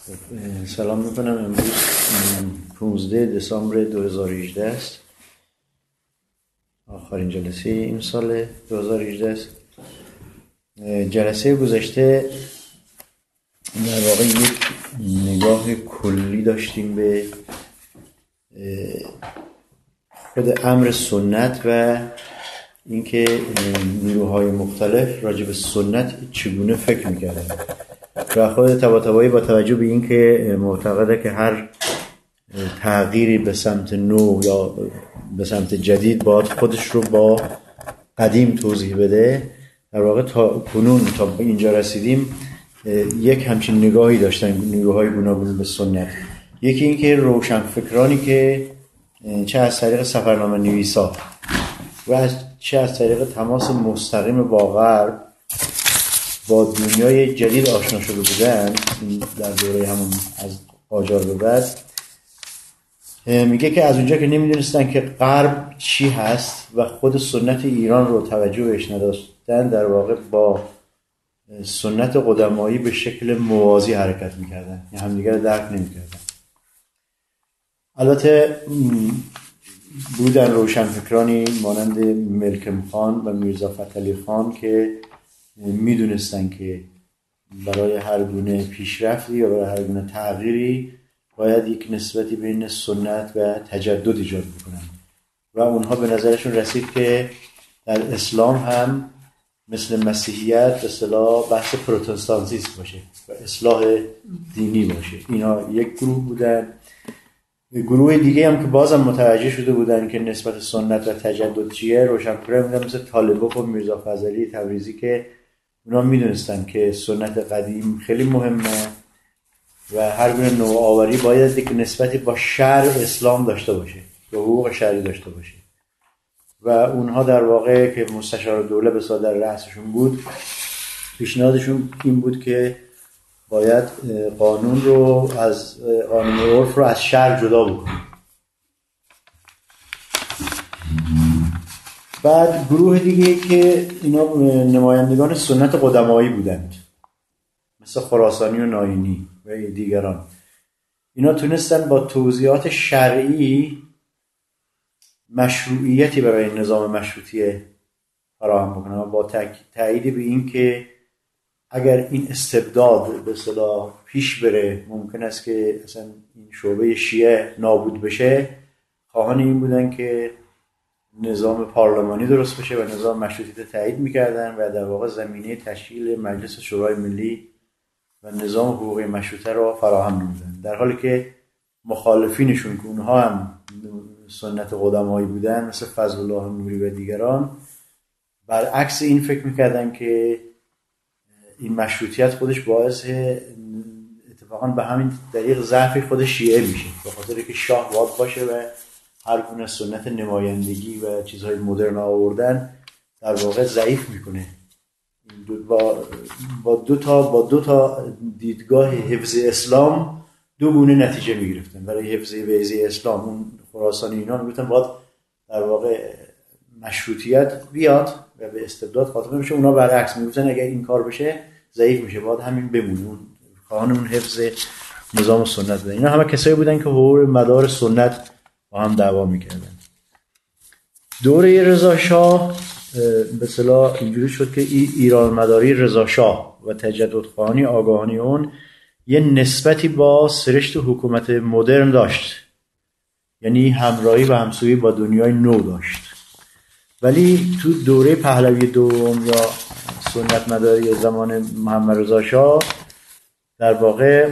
سلام میکنم. امروز 15 دسامبر 2018 است. آخرین جلسه این سال 2018 است. جلسه گذشته در واقع یک نگاه کلی داشتیم به خود امر سنت و اینکه نیروهای مختلف راجع به سنت چگونه فکر میکردن و خود طباطبایی با توجه به اینکه معتقده که هر تغییری به سمت نو یا به سمت جدید باید خودش رو با قدیم توضیح بده، در واقع تا کنون تا به اینجا رسیدیم یک همچین نگاهی داشتن نیروهای گوناگون به سنت. یکی این که روشنفکرانی که چه از طریق سفرنامه نویسا و چه از طریق تماس مستقیم با غرب با دنیای جدید آشنا شده بودن در دوره همون از قاجار به بعد، میگه که از اونجا که نمیدونستن که غرب چی هست و خود سنت ایران رو توجه بهش نداشتن، در واقع با سنت قدمایی به شکل موازی حرکت میکردن، یعنی همدیگر رو درک نمیکردن. البته بودن روشنفکرانی مانند ملکم خان و میرزا فتحعلی خان که میدونستن که برای هر گونه پیشرفتی یا برای هر گونه تغییری باید یک نسبتی بین سنت و تجدد ایجاد بکنن و اونها به نظرشون رسید که در اسلام هم مثل مسیحیت به اصطلاح بحث پروتستانتیسم باشه و اصلاح دینی باشه. اینا یک گروه بودن. گروه دیگه هم که بازم متوجه شده بودن که نسبت سنت و تجدد چیه، روشنفکران بودن مثل طالبوف و میرزا فضلی تبریزی که اونا میدونستن که سنت قدیم خیلی مهمه و هر گونه نوآوری باید یک نسبتی با شرع اسلام داشته باشه، با حقوق شرعی داشته باشه و اونها در واقع که مستشار دوله به صدر رأسشون بود، پیشنهادشون این بود که باید قانون رو از قانون عرف رو از شرع جدا بکنیم. بعد گروه دیگه که اینا نمایندگان سنت قدمایی بودند مثل خراسانی و ناینی و دیگران، اینا تونستن با توضیحات شرعی مشروعیتی برای نظام مشروطیه فراهم بکنن و با تأیید به این که اگر این استبداد به اصطلاح پیش بره ممکن است که اصلا این شعبه شیعه نابود بشه. خواهان این بودن که نظام پارلمانی درست بشه و نظام مشروطیت تایید میکردن و در واقع زمینه تشکیل مجلس شورای ملی و نظام حقوقی مشروطه رو فراهم نمیدن، در حالی که مخالفینشون که اونها هم سنت قدمایی بودن مثل فضل الله نوری و دیگران برعکس این فکر میکردن که این مشروطیت خودش باعث اتفاقا به همین طریق ضعف خود شیعه میشه، به خاطر که شاه باید باشه و هر گونه سنت نمایندگی و چیزهای مدرن آوردن در واقع ضعیف میکنه. با دو تا دیدگاه حفظ اسلام دو گونه نتیجه میگرفتن. برای حفظ ویزه اسلام اون خراسانی اینا میگفتن باید در واقع مشروطیت بیاد و به استبداد خاتمه بشه، اونا برعکس میگفتن اگه این کار بشه ضعیف میشه، باید همین بمونه. خواهان اون حفظ نظام سنت بودن. اینا همه کسایی بودن که حول مدار سنت با هم دعوا میکردن. دوره رضا شاه به اصطلاح اینجوری شد که ایران مداری رضا شاه و تجدد خواهانی آگاهانی اون یه نسبتی با سرشت حکومت مدرن داشت، یعنی همراهی و همسویی با دنیای نو داشت. ولی تو دوره پهلوی دوم یا سنت مداری زمان محمد رضا شاه در واقع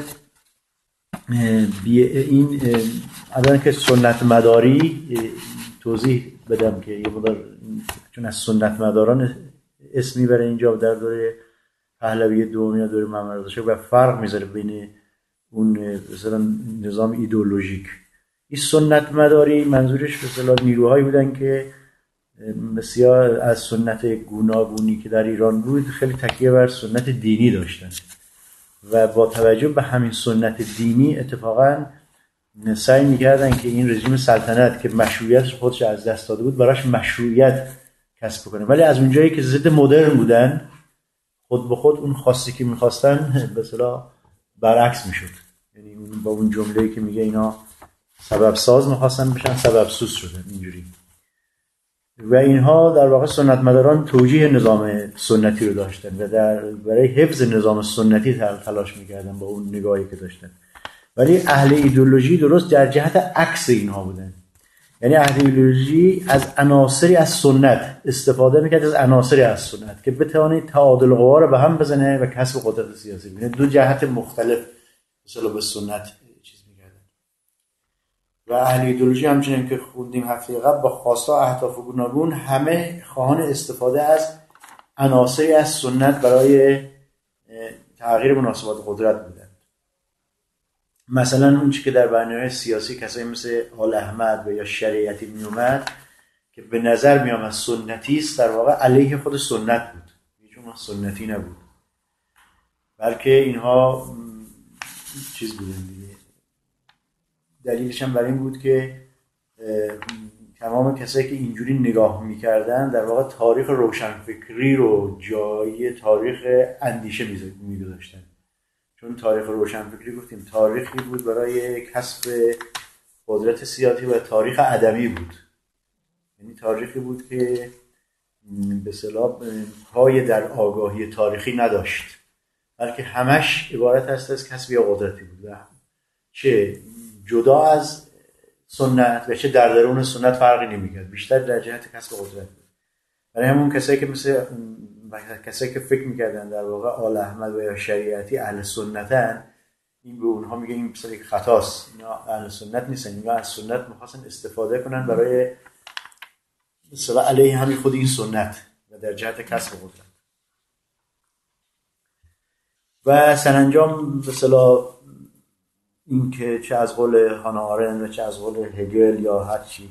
این الان که سنت مداری توضیح بدم که یه مقدار چون از سنت مداران اسمی برای اینجا در دوره پهلوی دوم یا دوره محمد رضا شاه و فرق میذاره بین اون مثلا نظام ایدئولوژیک. این سنت مداری منظورش به اصطلاح نیروهایی بودن که بسیار از سنت گوناگونی که در ایران بود خیلی تکیه بر سنت دینی داشتن و با توجه به همین سنت دینی اتفاقا سعی می‌کردن که این رژیم سلطنت که مشروعیت خودش از دست داده بود براش مشروعیت کسب کنه، ولی از اونجایی که ضد مدرن بودن خود به خود اون خواستی که می‌خواستن به اصطلاح برعکس میشد. یعنی اون با اون جمله‌ای که میگه اینا سبب ساز میخواستن بشن سبب سوز شدن اینجوری. و اینها در واقع سنت مداران توجیه نظام سنتی رو داشتن و برای حفظ نظام سنتی تلاش میکردن با اون نگاهی که داشتن. ولی اهل ایدئولوژی درست در جهت عکس اینها بودن. یعنی اهل ایدئولوژی از عناصری از سنت استفاده میکرد، از عناصری از سنت که بتونه تعادل قوا رو به هم بزنه و کسب قدرت سیاسی بکنه. دو جهت مختلف مثلا به سنت چیز میکردن. و اهل ایدئولوژی همچنین که خوندیم هفته قبل با خواستا اهداف گوناگون همه خواهان استفاده از عناصری از سنت برای تغییر مناسبات قدرت بودن. مثلا اون چی که در برنامه سیاسی کسایی مثل آل احمد و یا شریعتی می اومد که به نظر می آمد سنتی است، در واقع علیه خود سنت بود، هیچ اون سنتی نبود، بلکه اینها چیز بودن دیگه. دلیلش هم برای این بود که تمام کسایی که اینجوری نگاه میکردن در واقع تاریخ روشنفکری رو جای تاریخ اندیشه می‌گذاشتن. چون تاریخ روشنفکری گفتیم تاریخی بود برای کسب قدرت سیاسی و تاریخ عدمی بود، یعنی تاریخی بود که به اصطلاح پای در آگاهی تاریخی نداشت، بلکه همش عبارت است از کسب قدرتی بود و چه جدا از سنت و چه در درون سنت فرقی نمی‌کرد، بیشتر در جهت کسب قدرت بود. برای همون کسایی که مثل کسایی که فکر می‌کردن در واقع آل احمد و یا شریعتی اهل سنتن، این به اونها میگه این مثلا یک خطاست، اینا اهل سنت نیستن، اینا از سنت می‌خواستن استفاده کنن برای مثلا علیه همین خود این سنت و در جهت کسب قدرت. و سرانجام مثلا این که چه از قول هانا آرند و چه از قول هگل یا هر چی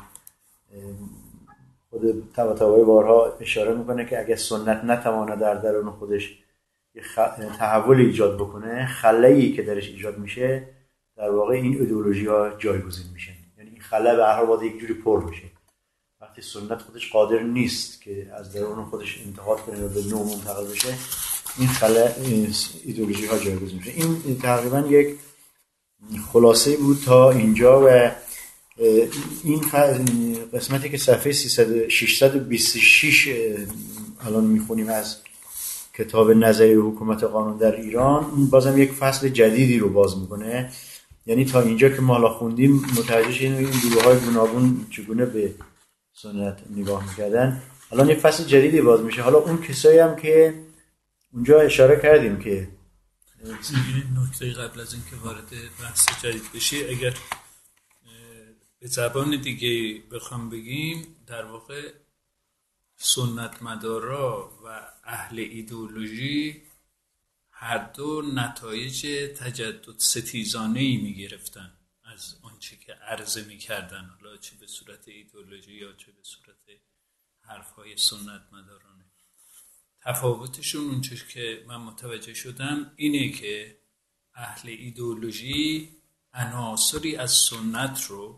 خود طباطبایی بارها اشاره میکنه که اگه سنت نتواند در درون خودش تحول ایجاد بکنه، خلایی که درش ایجاد میشه در واقع این ایدئولوژی ها جایگزین میشن. یعنی این خلا به هر حال باید یک جوری پر بشه. وقتی سنت خودش قادر نیست که از درون خودش انتقاد کنه و به نو منتقل بشه، این خلا ایدئولوژی ها جایگزین میشه. این تقریبا یک خلاصه بود تا اینجا و این قسمتی که صفحه 626 الان میخونیم از کتاب نظریه حکومت قانون در ایران، این بازم یک فصل جدیدی رو باز میکنه. یعنی تا اینجا که ما حالا خوندیم متوجه شدیم این گروه‌های گوناگون چگونه به سنت نگاه میکردن، الان یک فصل جدیدی باز میشه. حالا اون کسایی هم که اونجا اشاره کردیم که نکته قبل از اینکه وارد بحث جدید بشی، اگر به زبان دیگه بخوام بگیم، در واقع سنت مدارا و اهل ایدئولوژی هر دو نتایج تجدد ستیزانه‌ای می‌گرفتن از آنچه که عرضه می‌کردن، حالا چه به صورت ایدئولوژی یا چه به صورت حرف‌های سنت مدارانه. تفاوتشون اونچه که من متوجه شدم اینه که اهل ایدئولوژی عناصری از سنت رو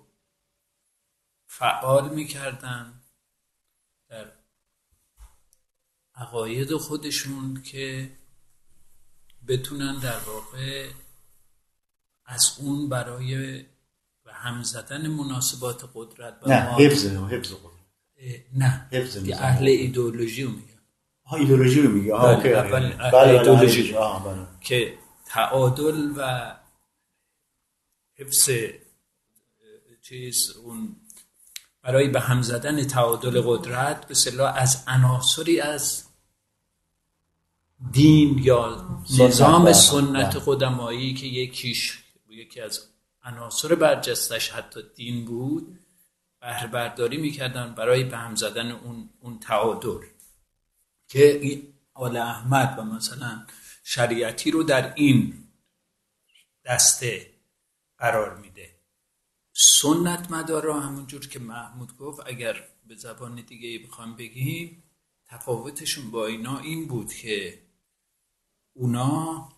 فعال می‌کردن در عقاید خودشون که بتونن در واقع از اون برای به هم زدن مناسبات قدرت نه حفظ قدرت نه که اهل ایدئولوژی رو میگن. ایدئولوژی رو میگه. بله ایدئولوژی که تعادل و حفظ اون برای به هم زدن تعادل قدرت به اصطلاح از عناصری از دین یا نظام سنت قدمایی که یکی از عناصر برجستش حتی دین بود بهره برداری میکردن برای به هم زدن اون تعادل، که آل احمد و مثلا شریعتی رو در این دسته قرار میده. سنت مدارا همونجور که محمود گفت اگر به زبان دیگه بخوام بگیم تفاوتشون با اینا این بود که اونا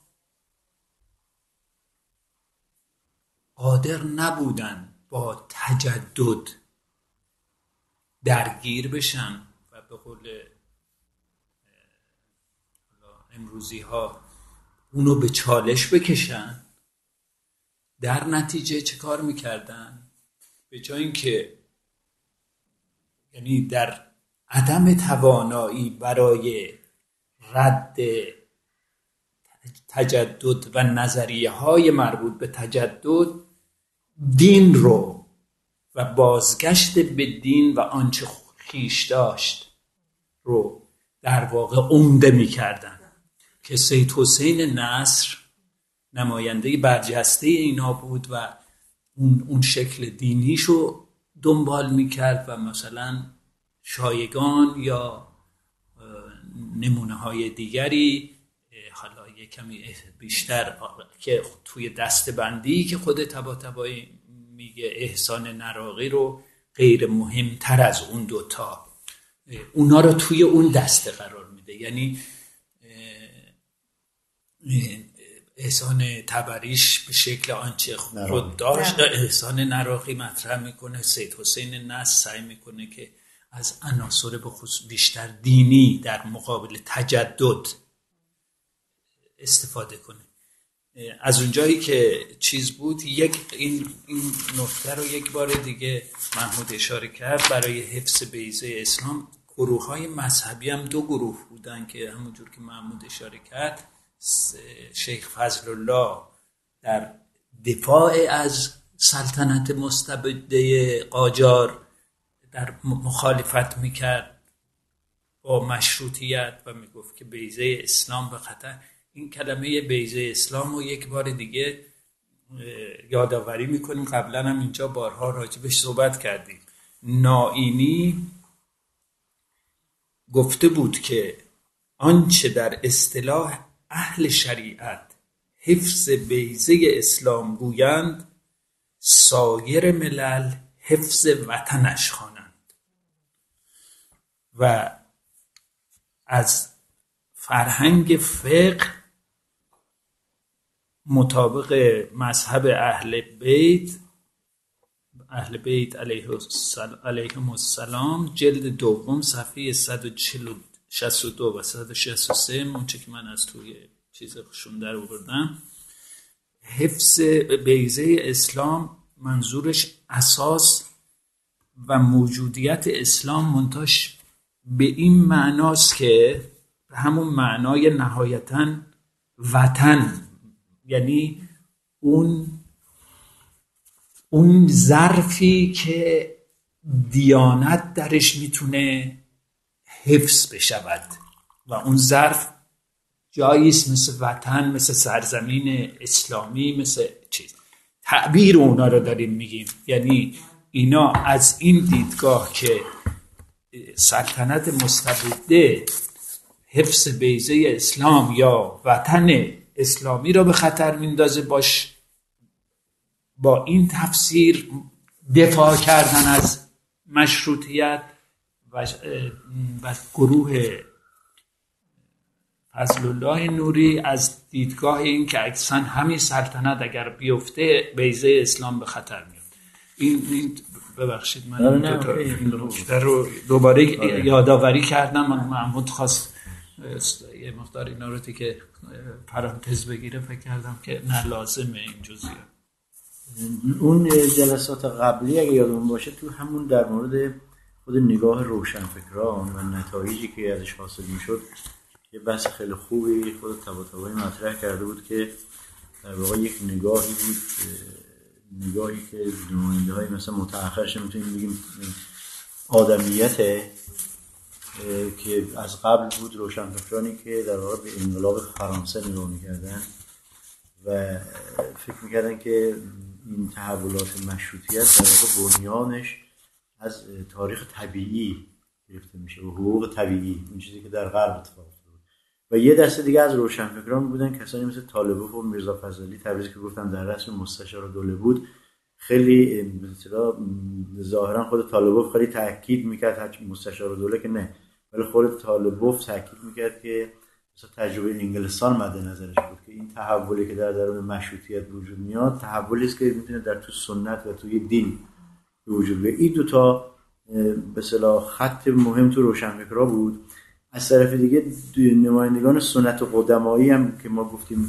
قادر نبودن با تجدد درگیر بشن و به قول امروزی ها اونو به چالش بکشن، در نتیجه چه کار میکردن؟ به جای اینکه یعنی در عدم توانایی برای رد تجدد و نظریه های مربوط به تجدد، دین رو و بازگشت به دین و آنچه خویش داشت رو در واقع عمده می‌کردن که سید حسین نصر نماینده برجسته اینا بود و اون شکل دینیشو دنبال می‌کرد و مثلا شایگان یا نمونه های دیگری حالا یک کمی بیشتر که توی دستبندی که خود طباطبایی میگه احسان نراقی رو غیر مهمتر از اون دوتا، اونا رو توی اون دسته قرار میده. یعنی احسان طبریش به شکل آنچه خود داشت، احسان نراقی مطرح میکنه، سید حسین نصر سعی میکنه که از عناصر به خصوص بیشتر دینی در مقابل تجدد استفاده کنه. از اونجایی که چیز بود، این نکته رو یک بار دیگه محمود اشاره کرد، برای حفظ بیضه اسلام گروه های مذهبی هم دو گروه بودن که همونجور که محمود اشاره کرد، شیخ فضل الله در دفاع از سلطنت مستبده قاجار در مخالفت میکرد با مشروطیت و میگفت که بیضه اسلام به خطر. این کلمه بیضه اسلام رو یک بار دیگه یادآوری میکنیم، قبلا هم اینجا بارها راجبش صحبت کردیم. نائینی گفته بود که آنچه در اصطلاح اهل شریعت حفظ بیضه اسلام گویند، سایر ملل حفظ وطنش خوانند. و از فرهنگ فقه مطابق مذهب اهل بیت علیهم السلام، جلد دوم صفحه 162 و 163، اونچه که من از توی چیز شونده رو بردم، حفظ بیضه اسلام منظورش اساس و موجودیت اسلام منتاش به این معناست که همون معنای نهایتاً وطن، یعنی اون ظرفی که دیانت درش میتونه حفظ بشود و اون ظرف جاییست مثل وطن، مثل سرزمین اسلامی، مثل چیز. تعبیر اونا رو داریم میگیم. یعنی اینا از این دیدگاه که سلطنت مستبده حفظ بیضه اسلام یا وطن اسلامی را به خطر میندازه، با این تفسیر دفاع کردن از مشروطیت و گروه فضل الله نوری از دیدگاه این که اکثر همین سلطنت اگر بیفته بیضه اسلام به خطر میاد. این ببخشید من رو دوباره یادآوری کردم. محمود خواست یه مقدار اینا رو که پرانتز بگیره، فکر کردم که نه لازمه این جزئیات. اون جلسات قبلی اگه یادمون باشه تو همون در مورد خود نگاه روشنفکران و نتایجی که ازش حاصل میشد یه بحث خیلی خوبی خود طباطبایی مطرح کرده بود که در واقع یک نگاهی بود، نگاهی که نماینده های مثلا متأخرش میتونیم بگیم آدمیته که از قبل بود، روشنفکرانی که در واقع به انقلاب فرانسه نگاه میکردن و فکر میکردن که این تحولات مشروطیت در واقع بنیانش از تاریخ طبیعی گرفته میشه و حقوق طبیعی، این چیزی که در غرب اتفاق افتاد. و یه دسته دیگه از روشنفکران بودن کسانی مثل طالبوف و میرزا فضلی تبریزی که گفتم در رسم مستشار دوله بود. خیلی مثلا ظاهرا خود طالبوف خیلی تاکید میکرد، مستشار دوله که نه، ولی خود طالبوف تاکید میکرد که مثلا تجربه انگلستان مد نظرش بود که این تحولی که در درون مشروطیت وجود میاد تحولی است که میتونه در تو سنت و توی دین وجود بیاد. این دو تا به اصطلاح خط مهم تو روشنفکرها بود. از طرف دیگه نمایندگان سنت قدمایی هم که ما گفتیم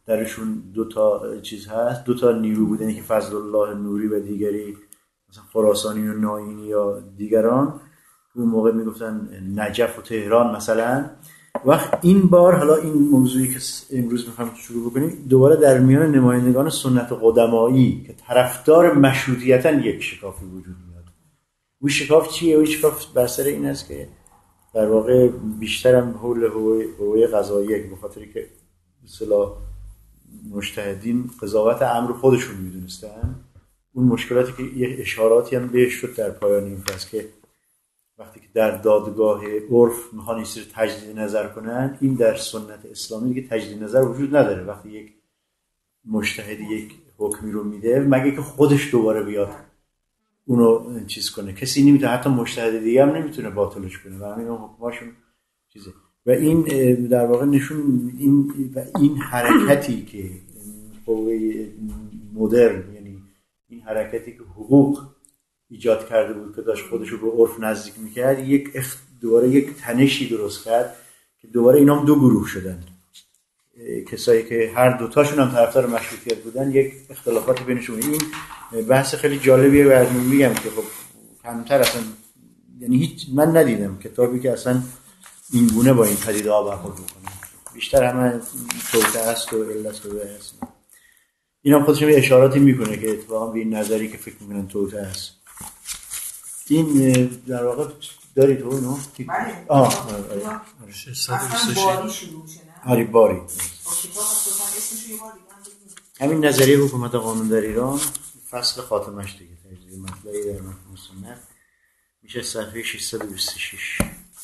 درشون دو تا چیز هست، دو تا نیرو بودن، که فضل الله نوری و دیگری مثلا خراسانی و ناینی یا دیگران، اون موقع میگفتن نجف و تهران مثلا. وقت این بار حالا این موضوعی که امروز میخوام شروع بکنیم دوباره در میان نمایندگان سنت قدمایی که طرفدار مشروطیتن یک شکافی وجود میاد. اون شکاف چیه؟ اون شکاف بر سر این است که در واقع بیشترم حول حوزه قضاییه، به خاطری که اصطلاح مجتهدین قضاوت امر خودشون میدونستن. اون مشکلاتی که یه اشاراتی هم بهش شد در پایان این فصل، که وقتی که در دادگاه عرف میخوان این سری تجدید نظر کنن، این در سنت اسلامی دیگه تجدید نظر وجود نداره. وقتی یک مجتهد یک حکمی رو میده، مگه که خودش دوباره بیاد اونو چیز کنه، کسی نمیتونه، حتی مجتهد دیگه هم نمیتونه باطلش کنه و همین حکماشون چیزه. و این در واقع نشون این حرکتی که قوه مدرن، یعنی این حرکتی که حقوق ایجاد کرده بود که داشت خودش رو به عرف نزدیک میکرد، دوباره یک تنشی درست کرد که دوباره اینا هم دو گروه شدن. کسایی که هر دوتاشون هم طرفدار مشروطیت بودن، یک اختلافاتی بینشون. این بحث خیلی جالبیه و میگم که خب کمتر اصلا، یعنی من ندیدم کتابی که اصلا این گونه با این پدیده ها برخورد بکنه. بیشتر همه توته است و علت و هست. این هم خودش یه اشاراتی میکنه که اتفاقا به این نظری که فکر میکنن توته است. این در واقع داری تو اینو؟ بله. آره 626 باری شروع میشه نه؟ آره باری. کتاب اسمش یه بار دیگه همین نظریه حکومت قانون در ایران، فصل خاتمش دیگه، تجزیه مطلعی در مفهوم سنت، میشه صفحه 626.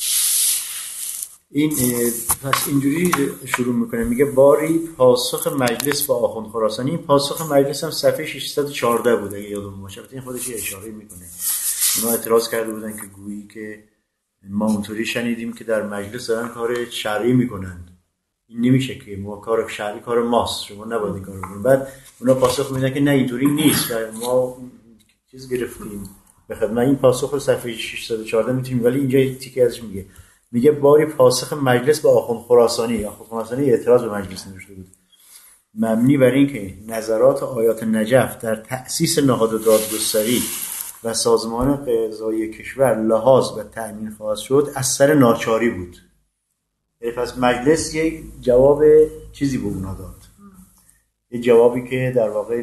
این پس اینجوری شروع میکنه، میگه باری پاسخ مجلس با آخوند خراسانی. این پاسخ مجلس هم صفحه 614 بود اگه یادم باشه. این خودش یه اشاره میکنه. اونا اعتراض کرده بودن که گویی که ما اونطوری شنیدیم که در مجلس دارن کار شرعی میکنن، این نمیشه که ما کار شرعی کار ماست، شما نباید این کارو بکنید. بعد اونا پاسخ میدن که نه اینطوری نیست و ما چیز گرفتیم به خدمت. این پاسخ رو صفحه 614 میتونیم، ولی اینجا یه تیکه ازش میگه باری پاسخ مجلس به آخوند خراسانی. آخوند خراسانی اعتراض به مجلس نوشته بود، مبنی بر این که نظرات آیات نجف در تأسیس نهاد دادگستری و سازمان قضایی کشور لحاظ و تأمین خواهد شد، از سر ناچاری بود. پس مجلس یک جواب چیزی به اونا داد، یه جوابی که در واقع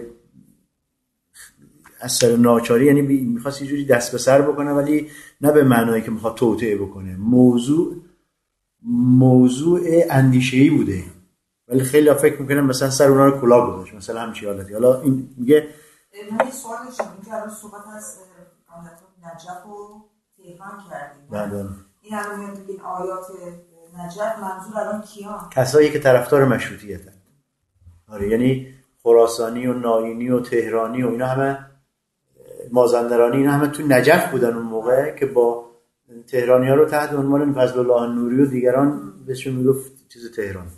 از سر ناچاری، یعنی میخواست یه جوری دست به سر بکنه، ولی نه به معنایی که میخواد توطئه بکنه. موضوع اندیشه‌ای بوده، ولی خیلی فکر میکنن مثلا سر اونا رو کلاه گذاشت، مثلا همچین حالتی. حالا این میگه من یه سوال داشتم، این که الان صحبت از آیات نجف و تهران کردیم، این الان میاد بگین آیات نجف، منظور الان کیان؟ کسایی که طرفدار مشروطیتن. آره، یعنی خراسانی و ناینی و تهرانی و اینا همه، مازندرانی، اینا همه تو نجف بودن اون موقع که با تهرانی ها رو تحت عنوان فضل الله نوری و دیگران بهشون میگفت چیز تهران.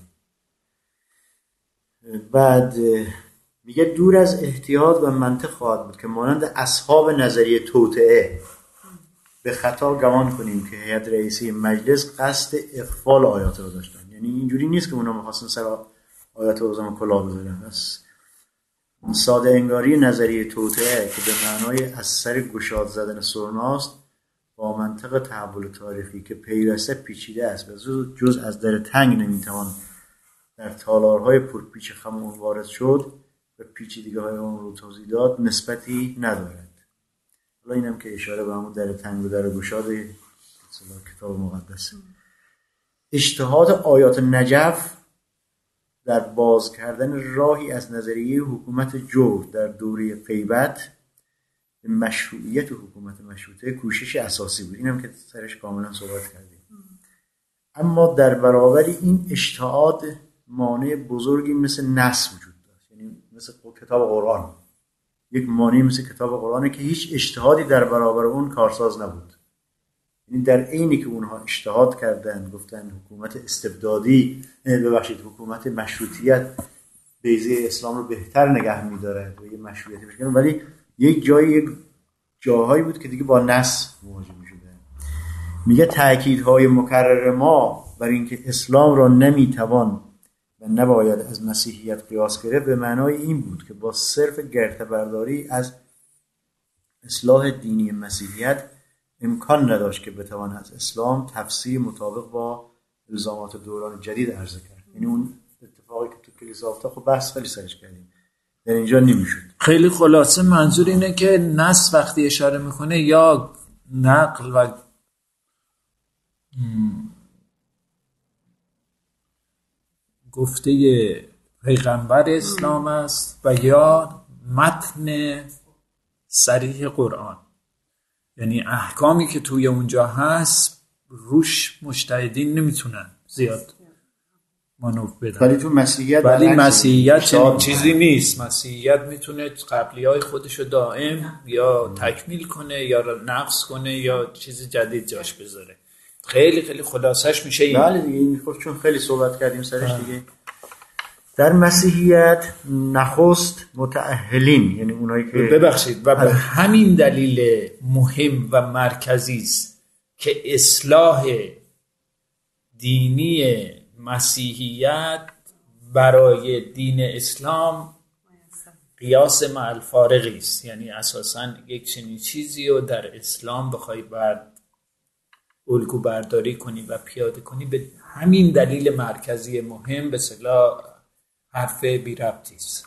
بعد میگه دور از احتیاط و منطق خواهد بود که مانند اصحاب نظریه توطئه به خطا گمان کنیم که هیئت رئیسه مجلس قصد اغفال آیات رو داشتن. یعنی اینجوری نیست که اونا می‌خواستن سر آیات رو کلاه بذارن. بس ساده انگاری نظریه توطئه که به معنای از سر گشاد زدن سرناست، با منطق تحول تاریخی که پیوسته پیچیده است و جز از در تنگ نمیتوان در تالارهای پرپیچ خمون وارد شد و پیچیدگی‌های آن رو توضیح داد، نسبتی ندارد. حالا اینم که اشاره به همون در تنگ و در گشاد کتاب مقدسه. اجتهاد آیات نجف در باز کردن راهی از نظریه حکومت جور در دوره غیبت به مشروعیت حکومت مشروطه کوشش اساسی بود. اینم که سرش کاملا صحبت کردیم. اما در برابر این اجتهاد مانع بزرگی مثل نص وجود داشت، یعنی مثل کتاب قرآن. یک مانع مثل کتاب قرآنه که هیچ اجتهادی در برابر اون کارساز نبود. یعنی در عینی که اونها اجتهاد کردن، گفتن حکومت استبدادی، حکومت مشروطیت بیضه اسلام رو بهتر نگه می‌داره و یه مشروعیتی بشه، ولی یک جاهایی بود که دیگه با نص مواجه می‌شدن. میگه تأکیدهای مکرر ما بر اینکه اسلام را نمیتوان و نباید از مسیحیت قیاس گرفت به معنای این بود که با صرف گرته‌برداری از اصلاح دینی مسیحیت امکان نداشت که بتوان از اسلام تفسیر مطابق با الزامات دوران جدید عرضه کرد. یعنی اون اتفاقی که تو کلیسا افتاد خب بحث خیلی سرش کردیم، در اینجا نمیشد. خیلی خلاصه منظور اینه که نص وقتی اشاره میکنه یا نقل و گفته پیغمبر اسلام است و یا متن صریح قرآن، یعنی احکامی که توی اونجا هست روش مجتهدین نمیتونن زیاد مانور بدن. ولی تو مسیحیت چنین چیزی نیست. مسیحیت میتونه قبلیای خودشو دائم یا تکمیل کنه یا نقص کنه یا چیز جدید جاش بذاره. خیلی خیلی خلاصش میشه این. بله دیگه، این خب چون خیلی صحبت کردیم سرش دیگه. در مسیحیت نخست متأهلین، یعنی اونایی که ببخشید و به همین دلیل مهم و مرکزی است که اصلاح دینی مسیحیت برای دین اسلام قیاس مع الفارقی است. یعنی اساساً یک چنین چیزی رو در اسلام بخوای الگو برداری کنی و پیاده کنی به همین دلیل مرکزی مهم به اصطلاح حرف بی ربطی است.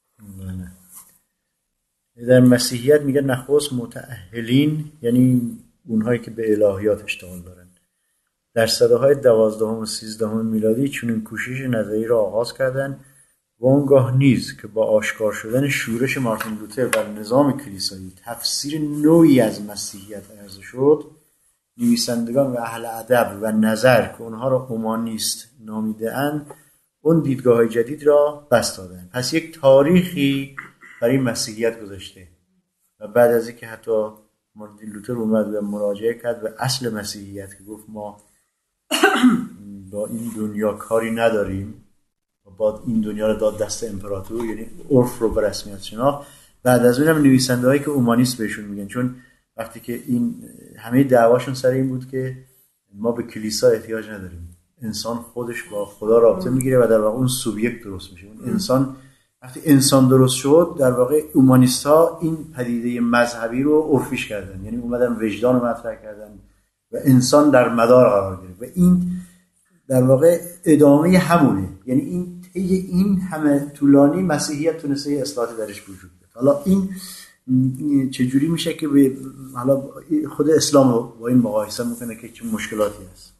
در مسیحیت میگه نخست متأهلین، یعنی اونهایی که به الهیات اشتغال دارن. در سده‌های 12 و 13 میلادی چنین کوشش نظری را آغاز کردند و اونگاه نیز که با آشکار شدن شورش مارتین لوتر بر نظام کلیسایی تفسیر نوعی از مسیحیت عرضه شد، نویسندگان و اهل ادب و نظر که اونها را اومانیست نامیده‌اند اون دیدگاه‌های جدید را بس دادند. پس یک تاریخی برای مسیحیت گذاشته و بعد از اینکه حتی مارتین لوتر اومد و مراجعه کرد به اصل مسیحیت که گفت ما با این دنیا کاری نداریم و با این دنیا رو داد دست امپراتور، یعنی عرف رو به رسمیت شناخت. بعد از اونم نویسنده‌هایی که اومانیست بهشون میگن، چون وقتی که این همه دعواشون سر این بود که ما به کلیسا احتیاج نداریم، انسان خودش با خدا رابطه میگیره و در واقع اون سوبیکت درست میشه. اون انسان وقتی انسان درست شد، در واقع اومانیست‌ها این پدیده مذهبی رو عرفیش کردن، یعنی اومدن وجدان رو مطرح کردن و انسان در مدار قرار گرفت و این در واقع ادامه همونه. یعنی این همه طولانی مسیحیت تونسته اصلاحات درش وجود بیاد. حالا این چجوری میشه که حالا خود اسلام رو با این مقایسه میکنه که چه مشکلاتی هست؟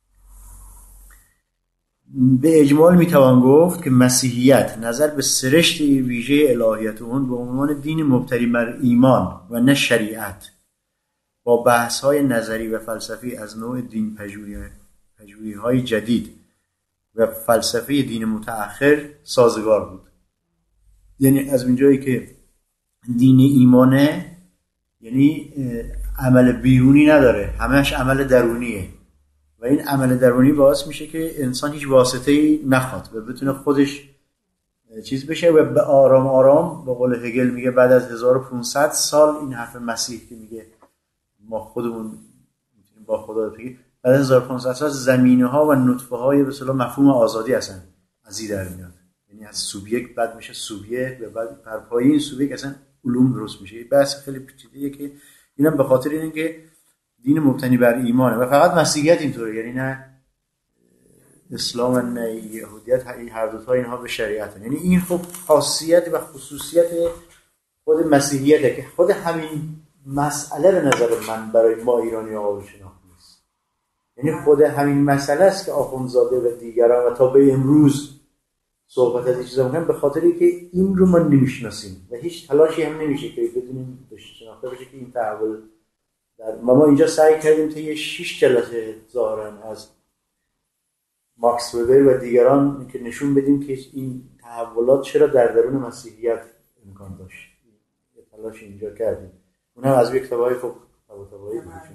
به اجمال میتوان گفت که مسیحیت نظر به سرشت ویژه الهیت اون به عنوان دین مبتنی بر ایمان و نه شریعت با بحث‌های نظری و فلسفی از نوع دین پژوهی‌های جدید و فلسفه دین متأخر سازگار بود. یعنی از اونجایی که دین ایمانه، یعنی عمل بیرونی نداره، همش عمل درونیه و این عمل درونی باعث میشه که انسان هیچ واسطه‌ای نخواد و بتونه خودش چیز بشه و به آرام آرام، به قول هگل میگه بعد از 1500 سال این حرف مسیح که میگه ما خودمون میتونیم با خدا بگیم، بعد از 1500 سال زمینه‌ها و نطفه‌های به اصطلاح مفهوم آزادی اصلا از این در میاد. یعنی از سوبیکت بعد میشه سوبیکت و بعد بر پایه این سوبیکت اصلا علوم درست میشه. بحث خیلی پیچیده‌ایه که اینم به خاطر اینه که دین مبتنی بر ایمانه و فقط مسیحیت اینطوره، یعنی نه اسلام و نه یهودیت، هر دو تا اینها به شریعت. یعنی این خب خاصیت و خصوصیت خود مسیحیته که خود همین مسئله به نظر من برای ما ایرانی‌ها قابل شناخت نیست. یعنی خود همین مسئله است که آخوندزاده و دیگران و تا به امروز صحبت از این چیزا می‌کنن، به خاطر اینکه این رو ما نمی‌شناسیم و هیچ تلاشی هم نمیشه که بدونیم شناخته بشه که این تحول در ما اینجا سعی کردیم تا 6 جلسه ظاهرا از ماکس وبر و دیگران که نشون بدیم که این تحولات چرا در درون مسیحیت امکان داشت. یه تلاش اینجا کردیم. اونم از یک کتابای خب طباطبایی بودیم.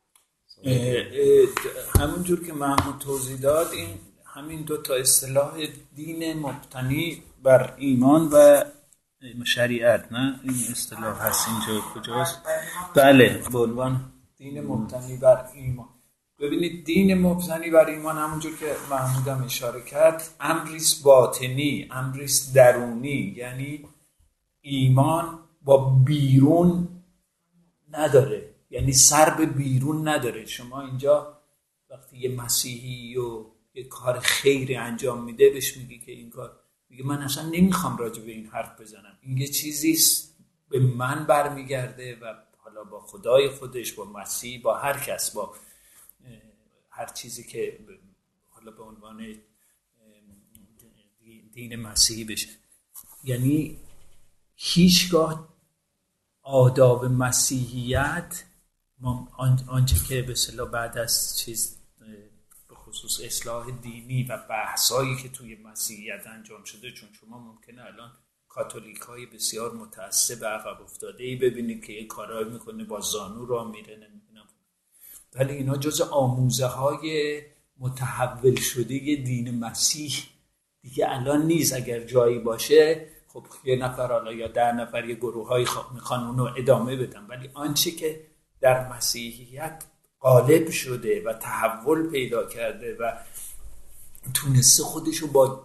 همونجور که محمود توضیح داد، این همین دو تا اصطلاح دین مبتنی بر ایمان و شریعت، نه این اصطلاح هست اینجا کجاست؟ بله، به عنوان دین مبتنی بر ایمان. ببینید دین مبتنی بر ایمان همونجور که محمودم اشاره کرد امریست باطنی، امریست درونی، یعنی ایمان با بیرون نداره، یعنی سر به بیرون نداره. شما اینجا وقتی یه مسیحی و یه کار خیری انجام میده بهش میگی که این کار، میگه من اصلا نمیخوام راجع به این حرف بزنم، این یه چیزیست به من برمیگرده و حالا با خدای خودش، با مسیح، با هر کس، با هر چیزی که حالا به عنوان دین مسیحی بشه. یعنی هیچگاه آداب مسیحیت، آنچه که به اصطلاح بعد از چیز به خصوص اصلاح دینی و بحثایی که توی مسیحیت انجام شده، چون شما ممکنه الان کاتولیک های بسیار متعصب عقب افتاده ای ببینید که یه کارایی میکنه با زانو را میره، نمیدونم، ولی اینا جز آموزه های متحول شده دین مسیح دیگه الان نیست. اگر جایی باشه خب یه نفر حالا یا 10 نفر یه گروه های میخوان اونو ادامه بدن، ولی آنچه که در مسیحیت غالب شده و تحول پیدا کرده و تونسته خودشو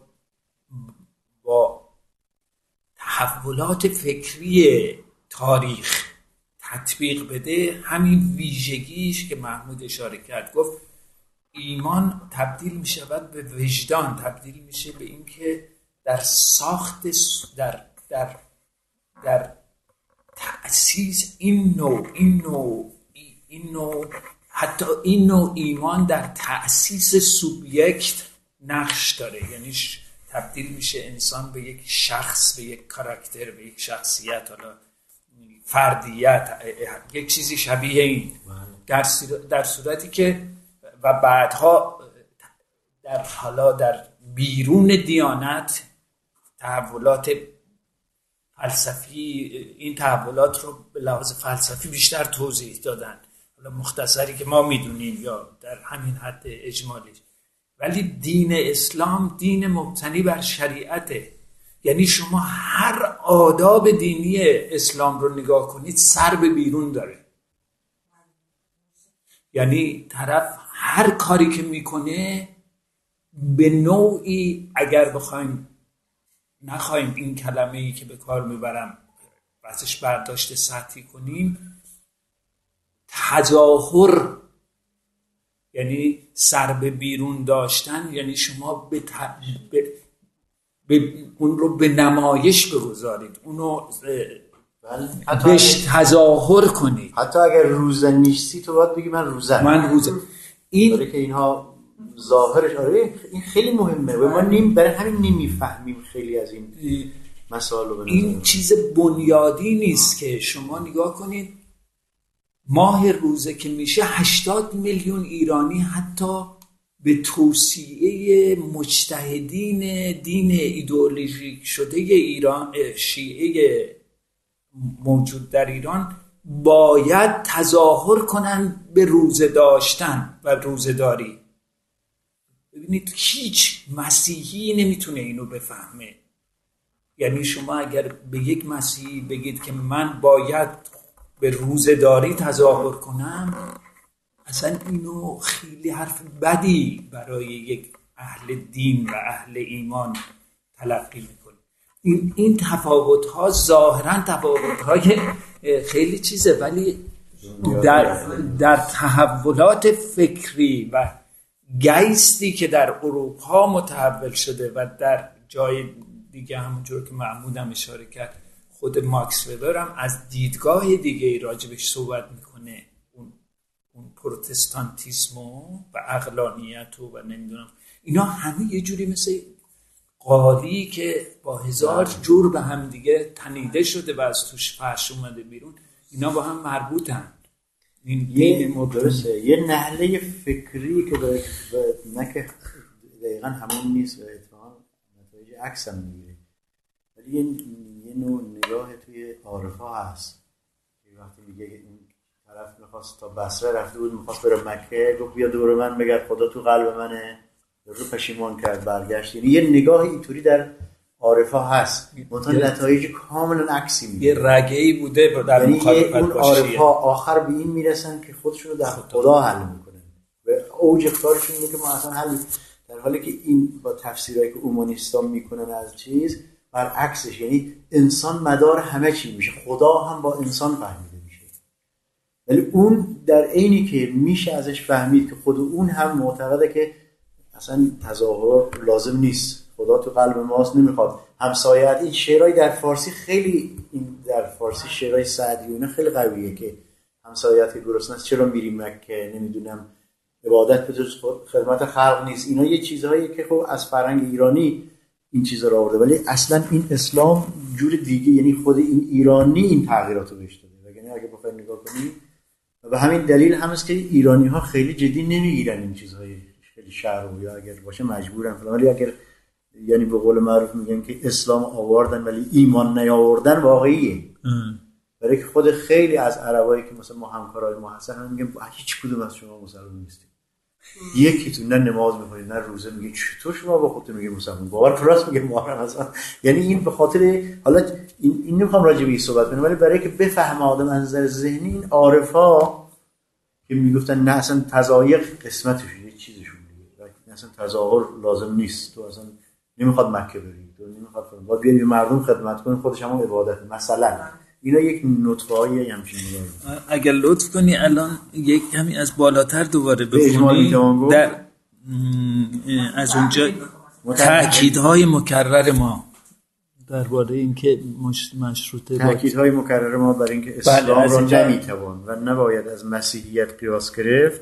با تحولات فکری تاریخ تطبیق بده، همین ویژگیش که محمود اشاره کرد، گفت ایمان تبدیل می شود به وجدان، تبدیل میشه به این که در ساخت در تأسیس این نوع حتی این نوع ایمان در تأسیس سوبیکت نقش داره. یعنی تبدیل میشه انسان به یک شخص، به یک کاراکتر، به یک شخصیت، حالا فردیت، یک چیزی شبیه این، در صورتی که و بعدها در بیرون دیانت تحولات فلسفی این تحولات رو به لحاظ فلسفی بیشتر توضیح دادن، حالا مختصری که ما میدونیم یا در همین حد اجمالیش. ولی دین اسلام دین مبتنی بر شریعته، یعنی شما هر آداب دینی اسلام رو نگاه کنید سر به بیرون داره. یعنی طرف هر کاری که میکنه به نوعی، اگر نخواهیم این کلمه‌ای که به کار میبرم ازش برداشت سطحی کنیم، تظاهر، یعنی سر به بیرون داشتن، یعنی شما اون رو به نمایش بگذارید، اون رو بهش تظاهر کنید. حتی اگر روزن نیستی تو باید بگی من روزن. این که اینها ظاهرش، آره این خیلی مهمه و ما برای همین نمیفهمیم خیلی از این مسائل رو. این چیز بنیادی نیست که شما نگاه کنید ماه روزه که میشه 80 میلیون ایرانی حتی به توصیه مجتهدین دین ایدئولوژیک شده ایران، شیعه موجود در ایران، باید تظاهر کنن به روزه داشتن و روزه داری. ببینید هیچ مسیحی نمیتونه اینو بفهمه. یعنی شما اگر به یک مسیحی بگید که من باید به روزه داری تظاهر کنم، اصلا اینو خیلی حرف بدی برای یک اهل دین و اهل ایمان تلقی میکنه. این تفاوت‌ها ظاهراً تفاوت‌های خیلی چیزه، ولی در تحولات فکری و گیستی که در اروپا متحول شده و در جای دیگه همونجور که محمود هم اشاره کرد، خود ماکس وبر هم از دیدگاه دیگه راجبش صحبت میکنه، اون پروتستانتیسم و عقلانیت و نمیدونم اینا همه یه جوری مثل قالی که با 1000 جور به هم دیگه تنیده شده و از توش فحش اومده بیرون، اینا با هم مربوطن. این درسته یه نحله فکری که نه که دقیقا همون نیست و اتفاقا نتایج عکس هم میگیره، ولی یه نوع نگاه توی عارفا هست که وقتی میگه این طرف میخواست تا بصره رفته بود، میخواست بره مکه، گفت بیا دور من بگرد خدا تو قلب منه، رو پشیمان کرد برگشت. یعنی یه نگاه اینطوری در عارفا هست، منتها نتایج کاملا عکسی میده. یه رگه‌ای بوده در یعنی مخالفت اون عارفا آخر به این میرسن که خودشونو در خدا حل میکنن. و اوج افتخارشون اینه که ما اصلا در حالی که این با تفسیرهایی که اومانیستا میکنن از چیز برعکسش، یعنی انسان مدار همه چی میشه، خدا هم با انسان فهمیده میشه، ولی اون در عینی که میشه ازش فهمید که خود اون هم معتقده که اصلا تظاهر لازم نیست، خدا تو قلب ماست، نمیخواد همسایت. این شعرهای در فارسی خیلی، این در فارسی شعرهای سعدیونه خیلی قویه که همسایت گرسنه است چرا میری مکه، نمیدونم عبادت به جز خدمت خلق نیست. اینا یه چیزهایی که خب از فرهنگ ایرانی این چیزا رو آورده، ولی اصلا این اسلام جور دیگه، یعنی خود این ایرانی این تغییرات رو بهش داده. وگرنه اگه بخواید نگاه کنید، و به همین دلیل هم است که ایرانی ها خیلی جدی نمیگیرن این چیزهای خیلی شرعی، یا اگر باشه مجبورن فلان، ولی اگر یعنی به قول معروف میگن که اسلام آوردن ولی ایمان نیاوردن، واقعیه. برای که خود خیلی از عربایی که مثلا ما همکارای ما هستن هم میگن هیچ کدوم از شما مسلمان نیستید، یکی تو نه نماز میخونید نه روزه، میگه چطور شما با خودتون میگه مسلمان؟ باور راست میگه محرم اصلا. یعنی این به خاطر، حالا این نمیخوام راجع به این صحبت کنم، ولی برای که بفهم آدم از نظر ذهنی، این عارفا که میگفتن نه اصلا تضایق قسمتش یه چیزشون دیگه، اصلا تظاهر لازم نیست، تو اصلا نمیخواد مکه بری، تو نمیخواد فلان، باید بیای به مردم خدمت کنی، خودش هم عبادت مثلا. اینا یک نطفه‌ای همچین میگه. اگر لطف کنی الان یک کمی از بالاتر دوباره بخونی در از اونجا تأکیدهای مکرر ما درباره اینکه مشروطه، تأکیدهای مکرر ما برای اینکه اسلام را نمیتوان و نباید از مسیحیت قیاس گرفت،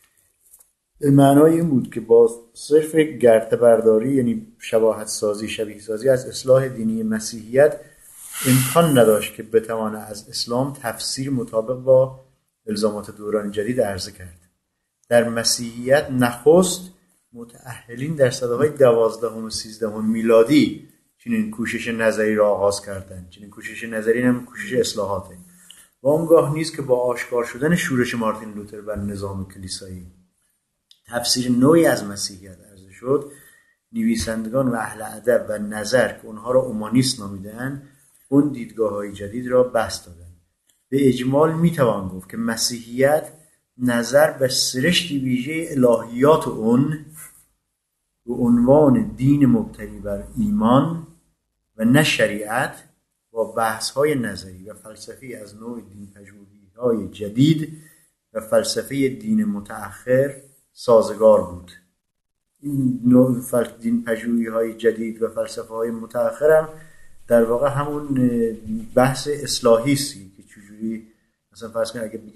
به معنای این بود که با صرف گرته برداری، یعنی شباهت سازی، شبیه سازی از اصلاح دینی مسیحیت امکان نداشت که بتوانه از اسلام تفسیر مطابق با الزامات دوران جدید عرضه کرد. در مسیحیت نخست متأهلین در سده‌های 12 و 13 میلادی چنین کوشش نظری را آغاز کردند. چنین کوشش نظری هم کوشش اصلاحاته. و آنگاه نیست که با آشکار شدن شورش مارتین لوتر بر نظام کلیسایی تفسیر نوعی از مسیحیت عرضه شد، نویسندگان و اهل ادب و نظر که اونها را اومانیست نامیدند، اون دیدگاه‌های جدید را بسط دادند. به اجمال میتوان گفت که مسیحیت نظر به سرشتی ویژه الهیات اون به عنوان دین مبتنی بر ایمان و نه شریعت، با بحث‌های نظری و فلسفی از نوع دین پژوهی‌های جدید و فلسفه دین متأخر سازگار بود. این نوع دین پژوهی‌های جدید و فلسفه‌های متأخر هم در واقع همون بحث اصلاحی است که چجوری مثلا فرض کنید اگه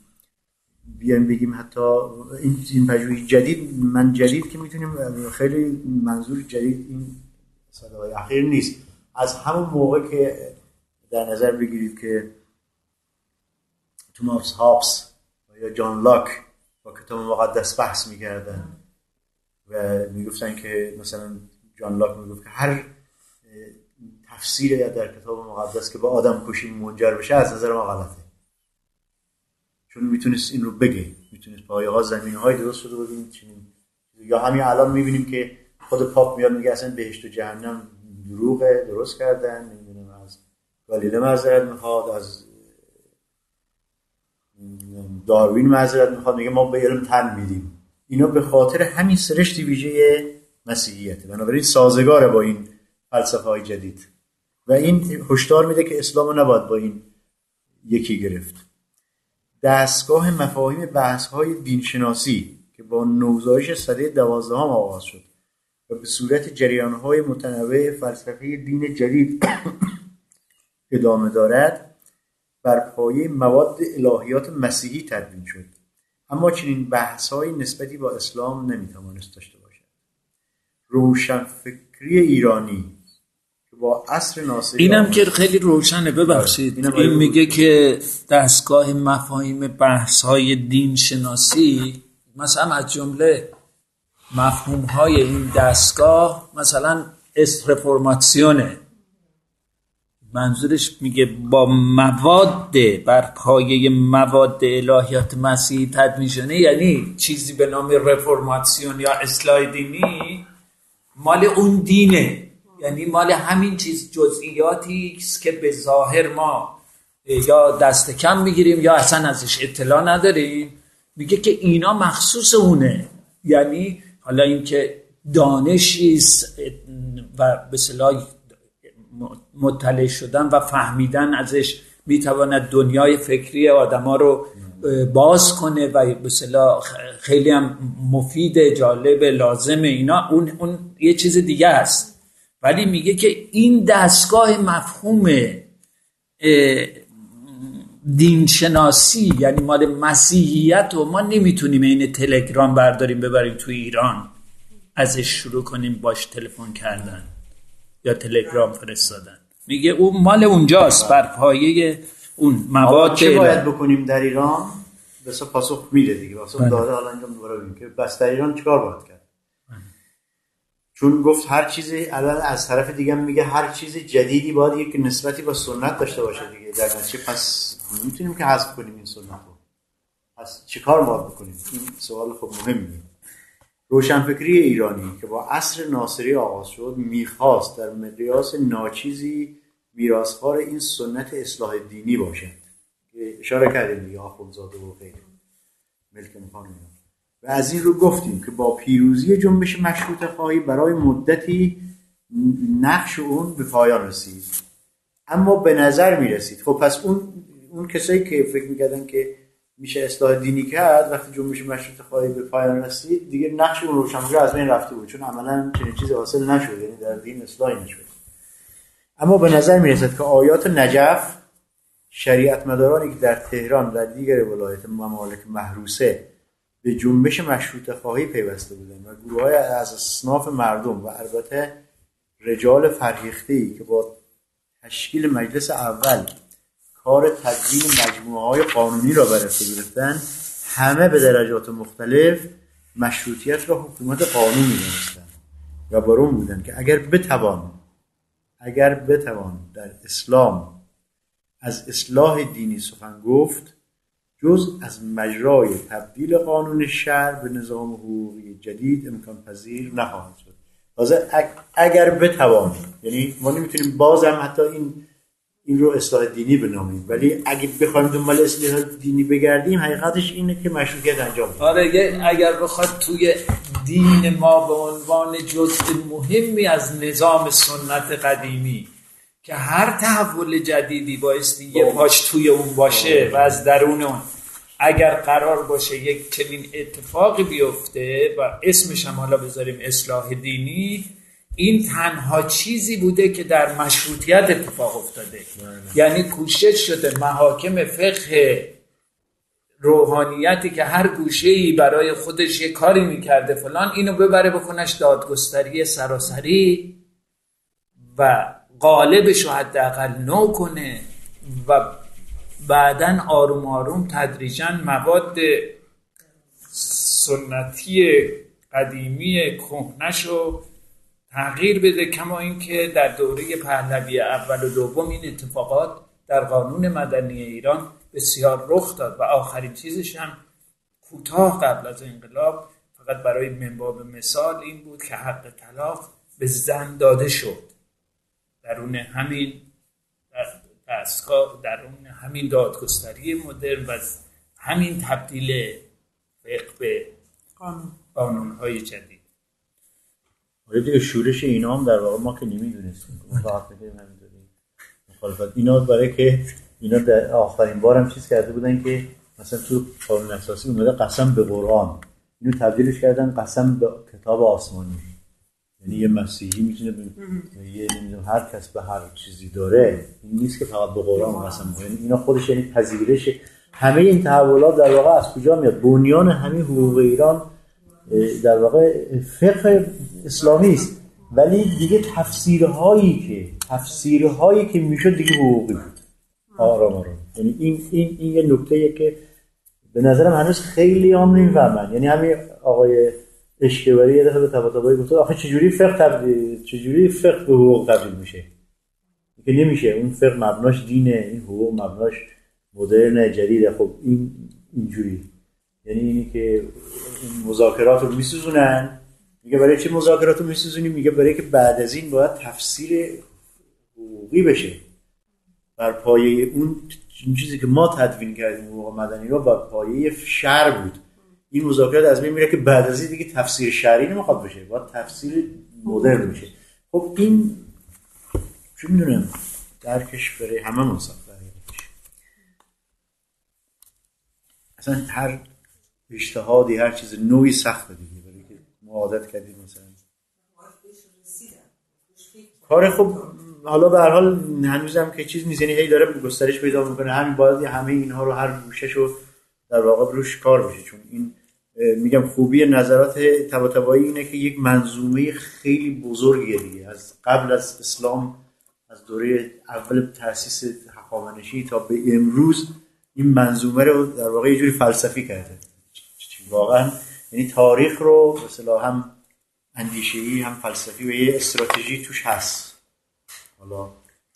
بگیم حتی این دین پژوهی جدید، من جدید که میتونیم خیلی منظور جدید این سالهای اخیر نیست، از همون موقع که در نظر بگیرید که توماس هابس یا جان لاک با کتاب مقدس بحث میکردن و میگفتن که مثلا جان لاک میگفت که هر تفسیر در کتاب مقدس که با آدم کشی منجر بشه از نظر ما غلطه، چون میتونست این رو بگه، میتونست پایه‌ها زمین‌های درست شده ببینید چنین. یا همین الان میبینیم که خود پاپ میاد میگه اصلا بهشت و جهنم دروغه، درست کردن، نمیدونم از گالیله معذرت میخواد، از داروین معذرت میخواد، میگه ما به علم تن میدیم. اینا به خاطر همین سرشت ویژه مسیحیته، بنابراین سازگاره با این فلسفه‌های جدید و این هشدار میده که اسلام نباید با این یکی گرفت. دستگاه مفاهیم بحث‌های دینشناسی که با نوزایش سده 12 آغاز شد و به صورت جریان‌های متنوع فلسفه دین جدید ادامه دارد، بر پایه مواد الهیات مسیحی تدوین شد. اما چنین بحث‌های نسبتی با اسلام نمی‌توانست داشته باشد. روشنفکری ایرانی که با عصر ناصری، اینم که خیلی روشنه، ببخشید، این میگه که دستگاه مفاهیم بحث‌های دین شناسی، مثلا از جمله مفهوم‌های این دستگاه مثلا رفرماسیونه، منظورش میگه با مواد بر پایه مواد الهیات مسیحی تدوین شده، یعنی چیزی به نام رفرماسیون یا اصلاح دینی مال اون دینه، یعنی مال همین چیز جزئیاتی است که به ظاهر ما یا دست کم میگیریم یا اصلا ازش اطلاع نداریم، میگه که اینا مخصوص اونه. یعنی حالا این که دانشی و به اصطلاح مطلع شدن و فهمیدن ازش میتواند دنیای فکری آدما رو باز کنه و به اصطلاح خیلی هم مفید، جالب، لازم، اینا اون یه چیز دیگه است. ولی میگه که این دستگاه مفهوم دینشناسی یعنی مال مسیحیت و ما نمیتونیم این تلگرام برداریم ببریم تو ایران ازش شروع کنیم باش تلفن کردن یا تلگرام فرستادن. میگه اون مال اونجاست بر پایه اون مواد. چه باید بکنیم در ایران؟ بسا پاسخ میده دیگه، پاسخ داده. حالا اینجا دوباره ببینیم که بس در ایران چیکار باید کرد. چون گفت هر چیزی، الان از طرف دیگه میگه هر چیز جدیدی باید یک نسبتی با سنت داشته باشه دیگه. در نتیجه پس میتونیم که حذف کنیم این سنت رو. پس چیکار باید بکنیم؟ این سوال خب مهمه. روشنفکری ایرانی که با عصر ناصری آغاز شد میخواست در مقیاس ناچیزی میراث‌خوار این سنت اصلاح دینی باشد که اشاره کردیم دیگه، آخوندزاده و غیره، ملکم خان. و از این رو گفتیم که با پیروزی جنبش مشروطه خواهی برای مدتی نقش اون به پایان رسید، اما به نظر میرسید خب پس اون کسایی که فکر میکردن که میشه اصلاح دینی کرد وقتی جنبش مشروطه خواهی به پایان رسید دیگه نقش اون روشنفکر از بین رفته بود، چون عملا چنین چیزی حاصل نشد، یعنی در دین اصلاحی نشد. اما به نظر میرسد که آیات نجف شریعت مدارانی که در تهران و دیگر ولایات ممالک محروسه به جنبش مشروطه خواهی پیوسته بودند و گروه‌های از اصناف مردم و البته رجال فرهیخته‌ای که با تشکیل مجلس اول کار تدوین مجموعه‌های قانونی را بر عهده گرفتند، همه به درجات مختلف مشروطیت را حکومت قانون می‌دانستند و بر آن بودند که اگر بتوان در اسلام از اصلاح دینی سخن گفت جز از مجرای تبدیل قانون شرع به نظام حقوقی جدید امکان پذیر نخواهد شد. اگر بتوان، یعنی ما نمیتونیم بازم حتی این رو اصلاح دینی بنامیم، ولی اگه بخوایم دنبال اصلاح دینی بگردیم حقیقتش اینه که مشروطیت انجام بشه. آره، اگر بخواد توی دین ما به عنوان جزء مهمی از نظام سنت قدیمی که هر تحول جدیدی بایستی یه پاش توی اون باشه و از درون اون اگر قرار باشه یک چنین اتفاقی بیفته و اسمش هم حالا بذاریم اصلاح دینی، این تنها چیزی بوده که در مشروطیت اتفاق افتاده. یعنی کوشش شده محاکم فقه روحانیتی که هر گوشه‌ای برای خودش یه کاری میکرده فلان، اینو ببره بکنش دادگستری سراسری و غالبش رو حداقل نو کنه و بعدن آروم آروم تدریجاً مواد سنتی قدیمی کهنش رو تغییر بده. کما اینکه در دوره پهلوی اول و دوم این اتفاقات در قانون مدنی ایران بسیار رخ داد و آخرین چیزش هم کوتاه قبل از انقلاب فقط برای منباب مثال این بود که حق طلاق به زن داده شد درون همین دستگاه، درون همین دادگستری مدرن و همین تبدیل فقه به قانون‌های جدید. ولی دیگه شورش اینا هم در واقع ما که نمیدونستیم، فقط فکر همینطوری مخالفت اینا برای که اینا در آخرین بار هم چیز کرده بودن که مثلا تو قانون اساسی اومده قسم به قرآن، اینو تبدیلش کردن قسم به کتاب آسمانی. یعنی یه مسیحی میتونه یه نمیدونم هر کس به هر چیزی داره، این نیست که فقط به قرآن قسم بخوره. اینا خودش یعنی پذیرش همه این تحولات در واقع از کجا میاد؟ بنیان همین حقوق ایران در واقع فقه اسلامی است، ولی دیگه تفسیرهایی که میشد دیگه حقوقی بود. آرام. یعنی این یه نکته‌ایه که به نظرم هنوز خیلی هم نمی‌فهمن. یعنی همین آقای اشکبری یه دفعه به طباطبایی گفت آخه چجوری فقه به حقوق تبدیل میشه؟ که نمیشه. اون فقه مبناش دینه، این حقوق مبناش مدرن جدیده. خب اینجوری یعنی اینی که این مذاکرات رو میسوزونن. میگه برای چه مذاکرات رو میسوزونی؟ میگه برای که بعد از این باید تفسیر حقوقی بشه بر پایه اون این چیزی که ما تدوین کردیم حقوق مدنی رو با پایه شرع بود. این مذاکرات از بین میره که بعد از این دیگه تفسیر شرعی نمیخواد بشه، باید تفسیر مدرن بشه. خب این چه میدونم درکش برای همه مسافر بشه. اصلا هر اجتهادی هر چیز نوعی سخته دیگه، برای که ما عادت کردیم مثلا کار. خب حالا به هر حال هنوزم که چیز نیست، یعنی هی داره گسترش پیدا میکنه، همین باید همه اینها رو هر گوشه‌شو در واقع روش کار بشه. چون این میگم خوبی نظرات طباطبایی اینه که یک منظومه خیلی بزرگیه دیگه، از قبل از اسلام، از دوره اول تأسیس هخامنشی تا به امروز این منظومه رو در واقع یه جوری فلسفی کرده واقعا. یعنی تاریخ رو به اصطلاح هم اندیشه‌ای هم فلسفی و یه استراتژی توش هست. حالا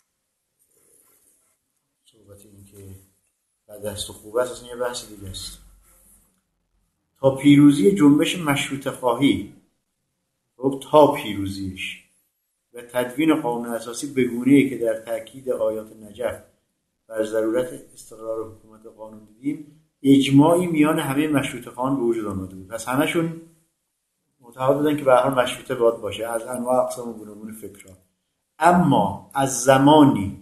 صحبت این که بعد از تو خوبه است اصلا یه بحث دیگه است. تا پیروزی جنبش مشروطه خواهی تا پیروزیش و تدوین قانون اساسی به گونه‌ای که در تأکید آیات نجف بر ضرورت استقرار حکومت قانون دیدیم، اجماعی میان همه مشروطه خواهان به وجود آمده بود. پس همشون متحد بودن که به هر حال مشروطه باید باشه از انواع اقسام و گوناگون فکرها. اما از زمانی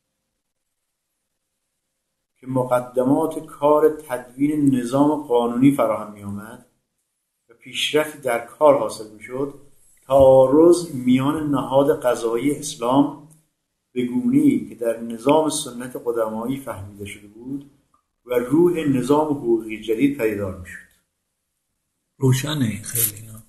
که مقدمات کار تدوین نظام قانونی فراهم می آمد و پیشرفتی در کار حاصل می شد، تعارض میان نهاد قضایی اسلام به گونه‌ای که در نظام سنت قدمایی فهمیده شده بود و روح نظام حقوقی جدید پدیدار می شد. روشنه خیلی نه.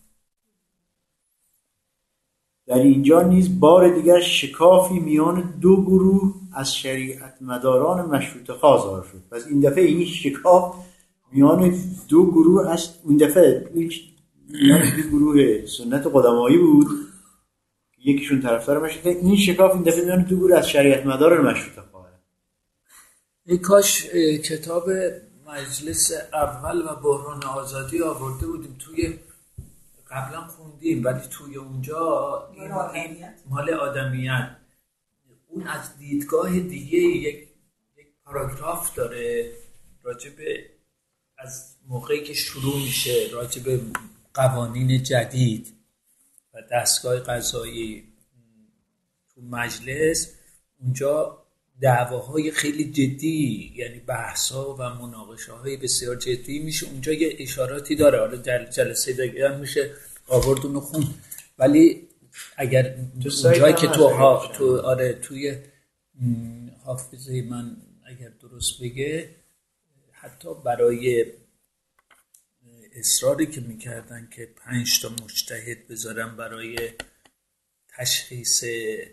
در اینجا نیز بار دیگر شکافی میان دو گروه از شریعت مداران مشروطه خواه ظاهر شد. پس این دفعه این شکاف میان دو گروه از این دفعه میان دو گروه سنت قدمایی بود، یکیشون طرفدار مشروطه، این شکاف این دفعه میان دو گروه از شریعت مداران مشروطه خواه. ای کاش کتاب مجلس اول و بحران آزادی آورده بودیم، توی قبلا خوندیم ولی توی اونجا این مال آدمیت، اون از دیدگاه دیگه یک پاراگراف داره راجب از موقعی که شروع میشه راجب قوانین جدید و دستگاه قضایی تو مجلس. اونجا دعواهای خیلی جدی، یعنی بحث‌ها و مناقشه‌های بسیار جدی میشه. اونجا یه اشاراتی داره، حالا جلسه دیگه هم میشه آورد اونو خون. ولی اگر اونجایی که توی حافظه من اگر درست بگه، حتی برای اصراری که میکردن که 5 تا مجتهد بذارن برای تشخیص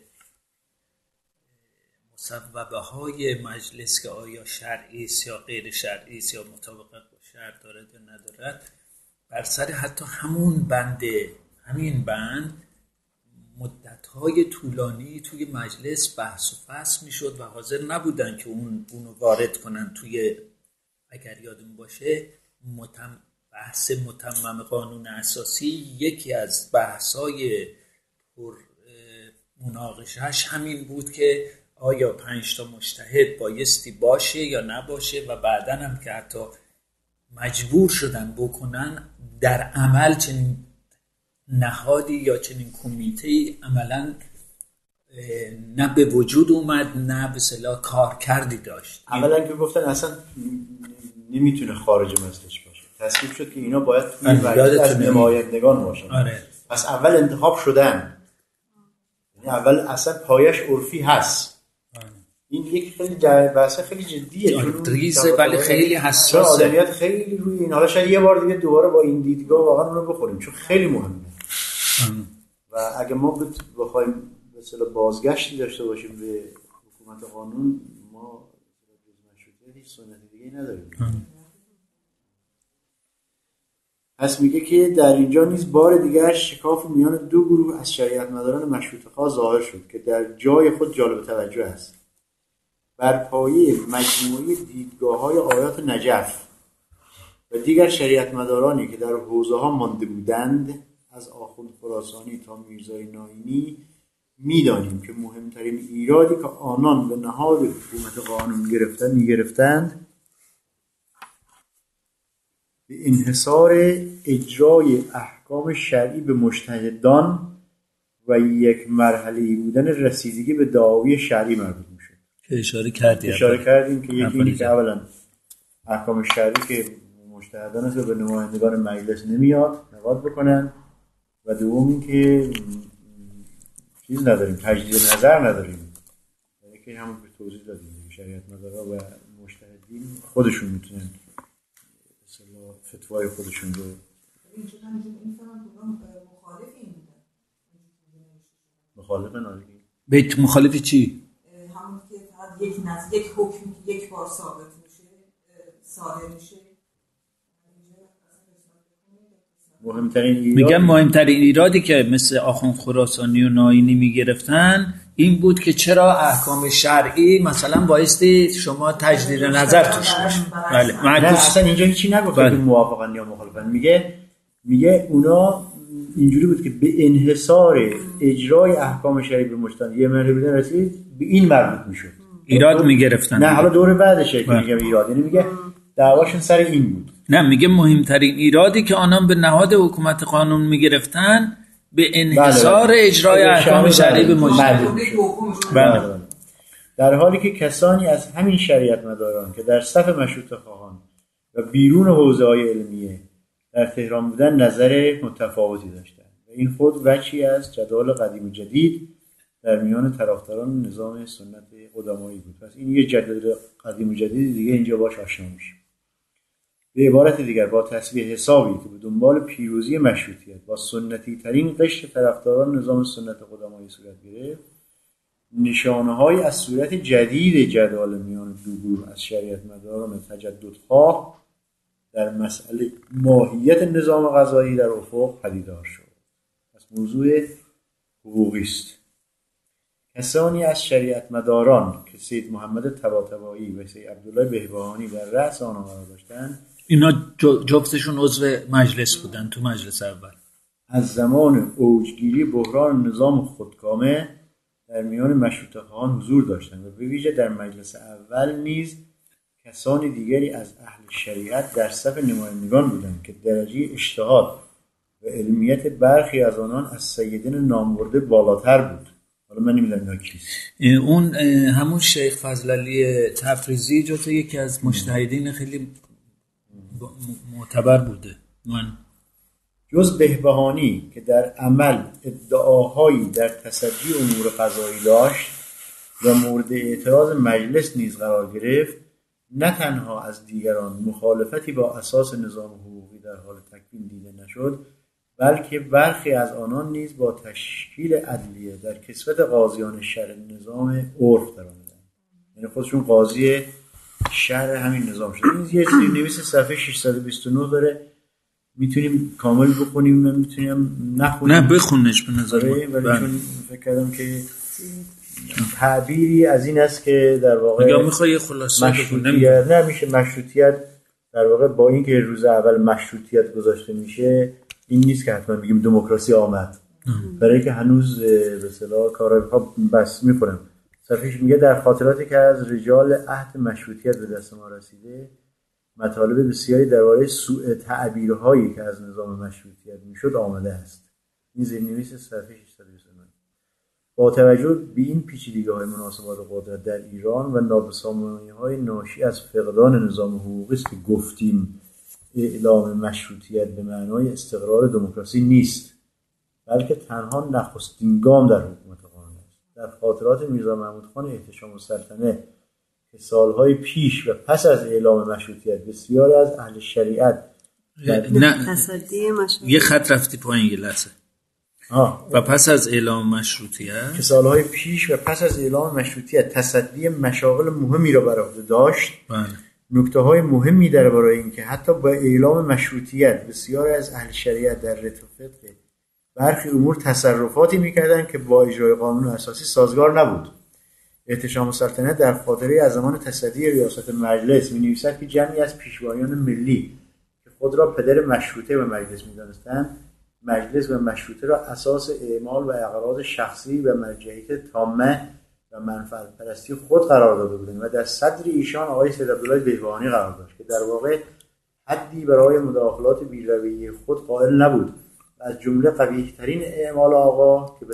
مصوبه های مجلس که آیا شرعی است یا غیر شرعی است یا مطابقت با شرع دارد یا ندارد، بر سر حتی همین بند مدت‌های طولانی توی مجلس بحث و فصل میشد و حاضر نبودن که اونو وارد کنن توی، اگر یادم باشه، بحث متمم قانون اساسی یکی از بحث‌های پر مناقشهش همین بود که آیا 5 تا مجتهد بایستی باشه یا نباشه، و بعداً هم که حتی مجبور شدن بکنن در عمل چنین نهادی یا چنین کمیته‌ای عملاً نه به وجود اومد، نه به اصطلاح کار کردی داشت. اولا که گفتن اصلا نمیتونه خارج مجلس باشه، تصویب شد که اینا باید توی مجلس از نمایندگان باشن. آره. پس اول انتخاب شدن، یعنی اول اصلا پایش عرفی هست. این یک خیلی بحث خیلی جدیه، ریزه ولی خیلی حساسه. آدمیت خیلی روی این، حالا شاید یه بار دیگه دوباره با این دیدگاه واقعا رو بخوریم چون خیلی مهمه. و اگه ما بخوایم به اصطلاح بازگشتی داشته باشیم به حکومت قانون، ما جز مشروطه هیچ سنت دیگه نداریم. پس میگه که در اینجا نیز بار دیگر شکاف میان دو گروه از شریعت مداران مشروطه خواه ظاهر شد که در جای خود جالب توجه است. بر پایه مجموعه دیدگاه‌های آیات نجف و دیگر شریعت مدارانی که در حوزه‌ها مانده بودند، از آخوند خراسانی تا میرزای ناینی، میدانیم که مهمترین ایرادی که آنان به نهاد حکومت قانون میگرفتند به انحصار اجرای احکام شرعی به مجتهدان و یک مرحله بودن رسیدگی به دعاوی شرعی مربوط میشد. که اشاره کردیم که یکی اینی که اولا احکام شرعی که مجتهدان است به نمایندگان مجلس نمیاد نقاد بکنن و دوم این که چیز نداریم، تجدید نظر نداریم، که همون به توضیح دادیم شریعت مدارا و مجتهدین خودشون میتونن فتوای خودشون رو مخالف چی؟ همون که فقط یک حکم یک بار ثابت میشه صادر میشه. مهمترین ایرادی که مثل آخوند خراسانی و ناینی میگرفتن این بود که چرا احکام شرعی مثلا بایستی شما تجدید نظر توش باشه. بله. نه اصلا اینجا هیچی نگفته که موافقن یا مخالفن. میگه اونا اینجوری بود که به انحصار اجرای احکام شرعی به مجتهد یه مرحله بودن رسید به این مربوط میشد. ایراد میگرفتن. نه حالا دور بعدشه که میگم ایراد، یعنی میگه دعواشون سر این بود. نه میگه مهمترین ایرادی که آنان به نهاد حکومت قانون میگرفتن به انحصار اجرای احکام شرعی به مجتهد. بله. در حالی که کسانی از همین شریعت مداران که در صف مشروطه خواهان و بیرون حوزه‌های علمیه در تهران بودن نظر متفاوتی داشتند و این خود وجهی از جدال قدیم و جدید در میان طرفداران نظام سنت قدمایی بود. پس این یه جدال قدیم و جدید دیگه اینجا باش آشنا میشه. به عبارت دیگر با تصویه حسابی که به دنبال پیروزی مشروطیت با سنتی ترین قشر طرفداران نظام سنت قدمایی صورت گرفت، نشانه‌های از صورت جدید جدال میان دو گروه از شریعت مداران تجددخواه در مسئله ماهیت نظام قضایی در افق پدیدار شد. پس موضوع حقوقی است. کسانی از شریعت مداران که سید محمد طباطبایی و سید عبدالله بهبهانی در رأس آنها قرار داشتند، اینا جفتشون عضو مجلس بودن تو مجلس اول، از زمان اوجگیری بحران نظام خودکامه در میان مشروطه خواهان حضور داشتند و به ویژه در مجلس اول نیز کسانی دیگری از اهل شریعت در صف نمایندگان بودند که درجه اجتهاد و علمیت برخی از آنان از سیدین نامبرده بالاتر بود. حالا من نمیدونم اینا کیست. اون همون شیخ فضلعلی تفریزی جزو یکی از مجتهدین خیلی معتبر بوده. من جز بهبهانی که در عمل ادعاهایی در تصدی امور قضایی داشت و مورد اعتراض مجلس نیز قرار گرفت، نه تنها از دیگران مخالفتی با اساس نظام حقوقی در حال تکوین دیده نشد، بلکه برخی از آنان نیز با تشکیل عدلیه در کسوت قاضیان شرع نظام عرف درآمدند. یعنی خودشون قاضی شرع همین نظام شد. این یه چیزی نویس صفحه 629 داره، میتونیم کامل بخونیم، من میتونیم نخونیم. نه بخونش به نظر من، ولی چون فکر کردم که تعبیری از این است که در واقع یا میخوای خلاصه مشروطیت نمیشه. مشروطیت در واقع با اینکه روز اول مشروطیت گذاشته میشه این نیست که حتما بگیم دموکراسی آمد، برای که هنوز به اصطلاح کارها بس میخورن. صفحه‌اش میگه در خاطراتی که از رجال عهد مشروطیت به دست ما رسیده مطالب بسیاری درباره سوء تعبیرهایی که از نظام مشروطیت میشد آمده است. این زیرنویس صفحه 629. با توجه به این پیچیدگی‌های مناسبات قدرت در ایران و نابسامانی‌های ناشی از فقدان نظام حقوقی است که گفتیم اعلام مشروطیت به معنای استقرار دموکراسی نیست، بلکه تنها نخستین گام در حکومت قانون است. در خاطرات میرزا محمود خان احتشام السلطنه که سالهای پیش و پس از اعلام مشروطیت بسیاری از اهل شریعت یه خط رفتی پایین لحظه و پس از اعلام مشروطیت که سالهای پیش و پس از اعلام مشروطیت تصدی مشاغل مهمی را بر عهده داشت، نکته‌های مهمی درباره این که حتی با اعلام مشروطیت بسیاری از اهل شریعت در رتوفت برخی امور تصرفاتی می‌کردند که با اجرای قانون اساسی سازگار نبود. احتشام السلطنه در خاطره از زمان تصدی ریاست مجلس می‌نویسد که جمعی از پیشوایان ملی که خود را پدر مشروطه به مجلس می‌دانستند مجلس و مشروطه را اساس اعمال و اغراض شخصی و مرجعیت تامه و منفعت پرستی خود قرار داده بودند و در صدر ایشان آقای سید عبدالله بهبهانی قرار داشت که در واقع حدی برای مداخلات بی‌رویه خود قائل نبود و از جمله قبیح‌ترین اعمال آقا که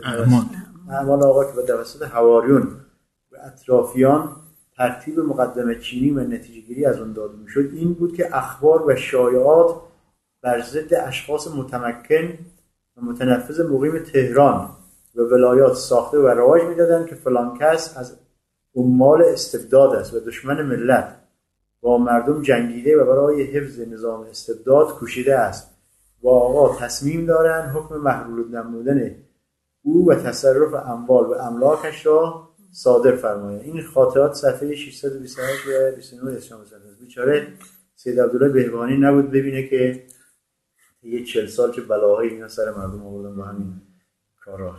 به توسط حواریون و اطرافیان ترتیب مقدمه چینی و نتیجه‌گیری از آن داده می‌شد این بود که اخبار و شایعات بر ضد اشخاص متمکن و متنفذ مقیم تهران و ولایات ساخته و رواج می‌دادند که فلان کس از عمال استبداد است و دشمن ملت با مردم جنگیده و برای حفظ نظام استبداد کوشیده است و آقا تصمیم دارند حکم محلول نمودن او و تصرف اموال و املاکش را صادر فرمایند. این خاطرات صفحه 628 و 29 اسلام است. بیچاره سید عبدالله بهبهانی نبود ببینه که یه 40 سال چه بلاهایی اینا سر مردم آوردن با همین کارا.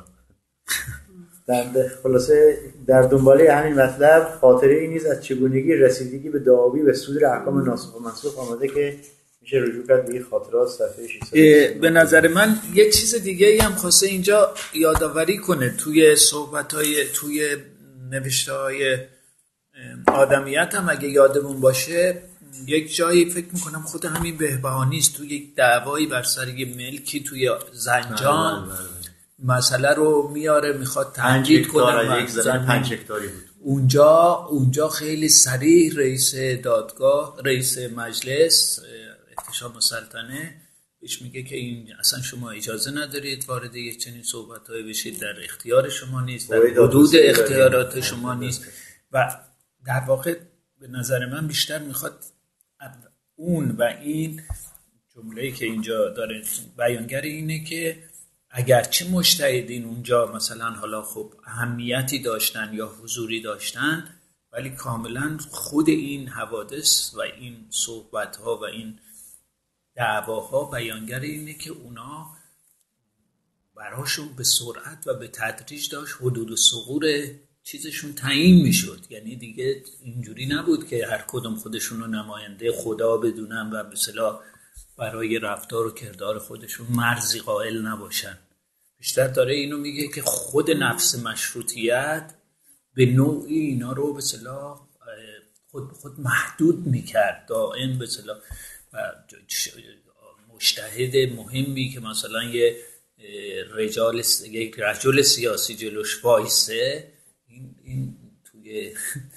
در خلاصه در دنباله همین مطلب خاطره ای نیز از چگونگی رسیدگی به دعاوی و صدور احکام ناسخ و منسوخ آمده که میشه رجوع کرد به خاطرات صفحه 600. به نظر من یک چیز دیگه هم خواسته اینجا یادآوری کنه توی صحبت‌های توی نوشته‌های آدمیت هم اگه یادمون باشه یک جایی فکر میکنم خود همین بهبهانی است توی یک دعوایی بر سر یه ملکی توی زنجان مسئله رو میاره میخواد تنجید کنه. یک زمین 5 هکتاری بود. اونجا خیلی صریح رئیس دادگاه رئیس مجلس احتشام السلطنه بهش میگه که این اصلا شما اجازه ندارید وارد یک چنین صحبت‌هایی بشید، در اختیار شما نیست، در حدود اختیارات شما نیست. و در واقع به نظر من بیشتر میخواد اون و این جمله‌ای که اینجا داره بیانگر اینه که اگرچه مجتهدین اونجا مثلا حالا خب اهمیتی داشتن یا حضوری داشتن ولی کاملا خود این حوادث و این صحبت‌ها و این دعواها بیانگر اینه که اونا براشون به سرعت و به تدریج داشت حدود و ثغور چیزشون تعیین میشد. یعنی دیگه اینجوری نبود که هر کدوم خودشون رو نماینده خدا بدونن و به اصطلاح برای رفتار و کردار خودشون مرزی قائل نباشن. بیشتر داره اینو میگه که خود نفس مشروطیت به نوعی اینا رو به اصطلاح خود محدود میکرد دائم به اصطلاح. مجتهد مهمی که مثلا یک رجل سیاسی جلوش وایسه این توی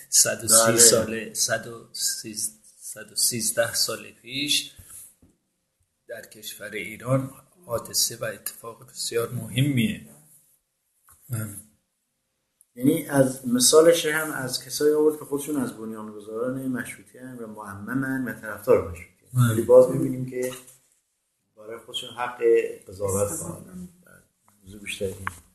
113 سال پیش در کشور ایران حادثه و اتفاق بسیار مهمیه. یعنی از مثالش هم از کسایی آورد که خودشون از بنیانگذاران مشروطه و معممن و طرفدار مشروطه، ولی باز می‌بینیم که برای خودشون حق قضاوت دارن. بیشتر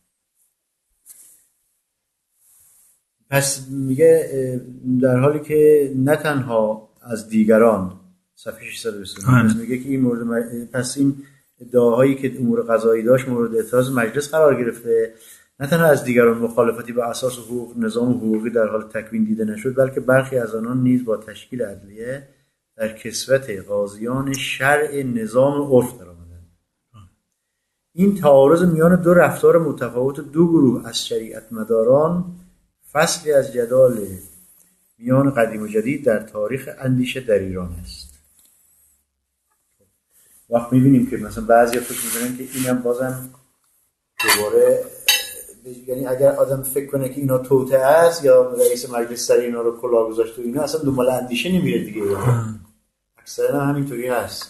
پس میگه در حالی که نه تنها از دیگران صفحه 629 میگه که این مورد پس این ادعاهایی که امور قضایی داشت مورد اعتراض مجلس قرار گرفته، نه تنها از دیگران مخالفتی با اساس حقوق نظام حقوقی در حال تکوین دیده نشد بلکه برخی از آنان نیز با تشکیل عدلیه در کسوت قاضیان شرع نظام عرف درآمدند. این تعارض میان دو رفتار متفاوت دو گروه از شریعت مداران فصلی از جدال میان قدیم و جدید در تاریخ اندیشه در ایران است. وقت می‌بینیم که مثلا بعضی فکر می‌کنن که اینم بازم دوباره، یعنی اگر آدم فکر کنه که اینا توطئه است یا رئیس مجلس سر اینا رو کلاه گذاشته و اینا اصلا دنبال اندیشه نمیره دیگه. اکثرا همینطوری هست.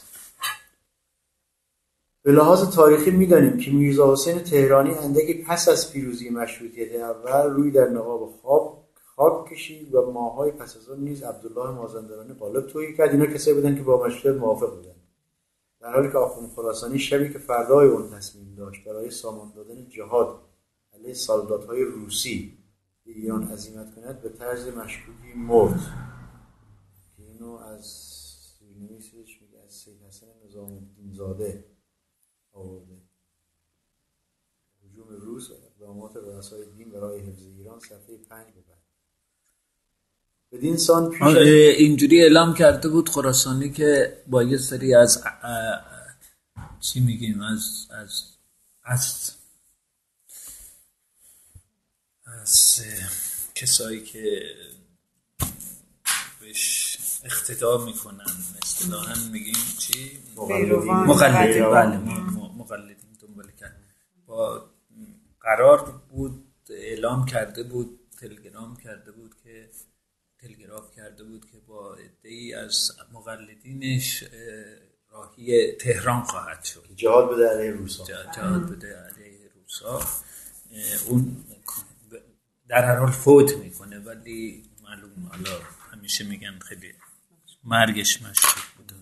به لحاظ تاریخی می‌دانیم که میرزا حسین تهرانی اندکی پس از پیروزی مشروطیت اول روی در نقاب خاک کشید و ماه‌های پس از آن نیز عبدالله مازندرانی غالب تویی کرد. اینا کسایی بودن که با مشروطیت موافق بودن، در حالی که آخوند خراسانی شبی که فردای اون تصمیم داشت برای سامان دادن جهاد علیه سالدادهای روسی به ایران عزیمت کند به طرز مشکوکی مرد که اینو از نویسش میگه از سید حسن نظام‌الدین زاده آورده. هجوم روس و اقدامات رؤسای دین برای حفظ ایران صفحه 5 به بعد. بدین سان اینجوری اعلام کرده بود خراسانی که با یه سری از چی میگیم از کسایی که بهش اقتدا میکنن، اصطلاحاً میگیم چی؟ مقلدین. بله، مقلدین دنبال کرد. با قرار بود اعلام کرده بود، تلگراف کرده بود که با عده‌ای از مقلدینش راهی تهران خواهد شد، جهاد بده علیه روسا. اون در هر حال فوت میکنه، ولی معلوم حالا همیشه میگن خیلی مرگش مشکوک بوده.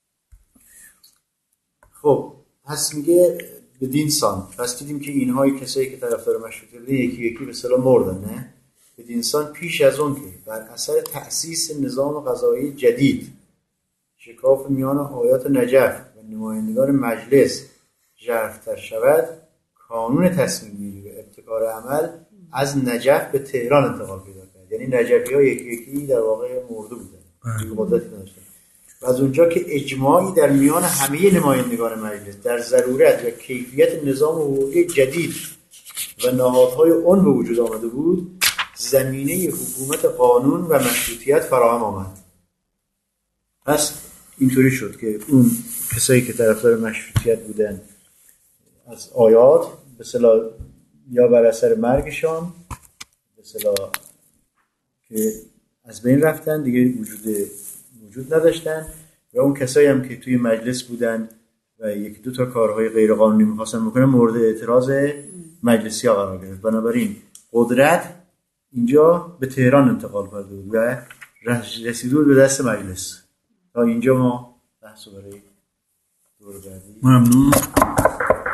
خب پس میگه بدین سان، پس دیدیم که اینهای کسایی که طرفدار مشروطه بودن یکی یکی به اصطلاح مردن، نه؟ بدین سان پیش از اون که بر اثر تأسیس نظام قضایی جدید شکاف میان آیات نجف و نمایندگان مجلس ژرف‌تر شود، کانون تصمیم گیری و ابتکار عمل از نجف به تهران انتقال پیدا کرد. یعنی نجفی‌ها یکی یکی در واقع مرده بودن، قدرتی نداشتن. و از اونجا که اجماعی در میان همه نمایندگان مجلس در ضرورت و کیفیت نظام حقوقی جدید و نهادهای اون به وجود آمده بود، زمینه حکومت قانون و مشروطیت فراهم آمد. پس اینطوری شد که اون کسایی که طرفدار مشروطیت بودن از آیات به اصطلاح یا بر اثر مرگشان به اصطلاح که از بین رفتن، دیگه وجود نداشتن، و اون کسایی هم که توی مجلس بودن و یک دو تا کارهای غیر قانونی می‌خواستن بکنن مورد اعتراض مجلسی‌ها قرار گرفت. بنابراین قدرت اینجا به تهران انتقال کرده بود و رسیده بود به دست مجلس. تا اینجا ما بحثو برای دور بعدی. ممنون.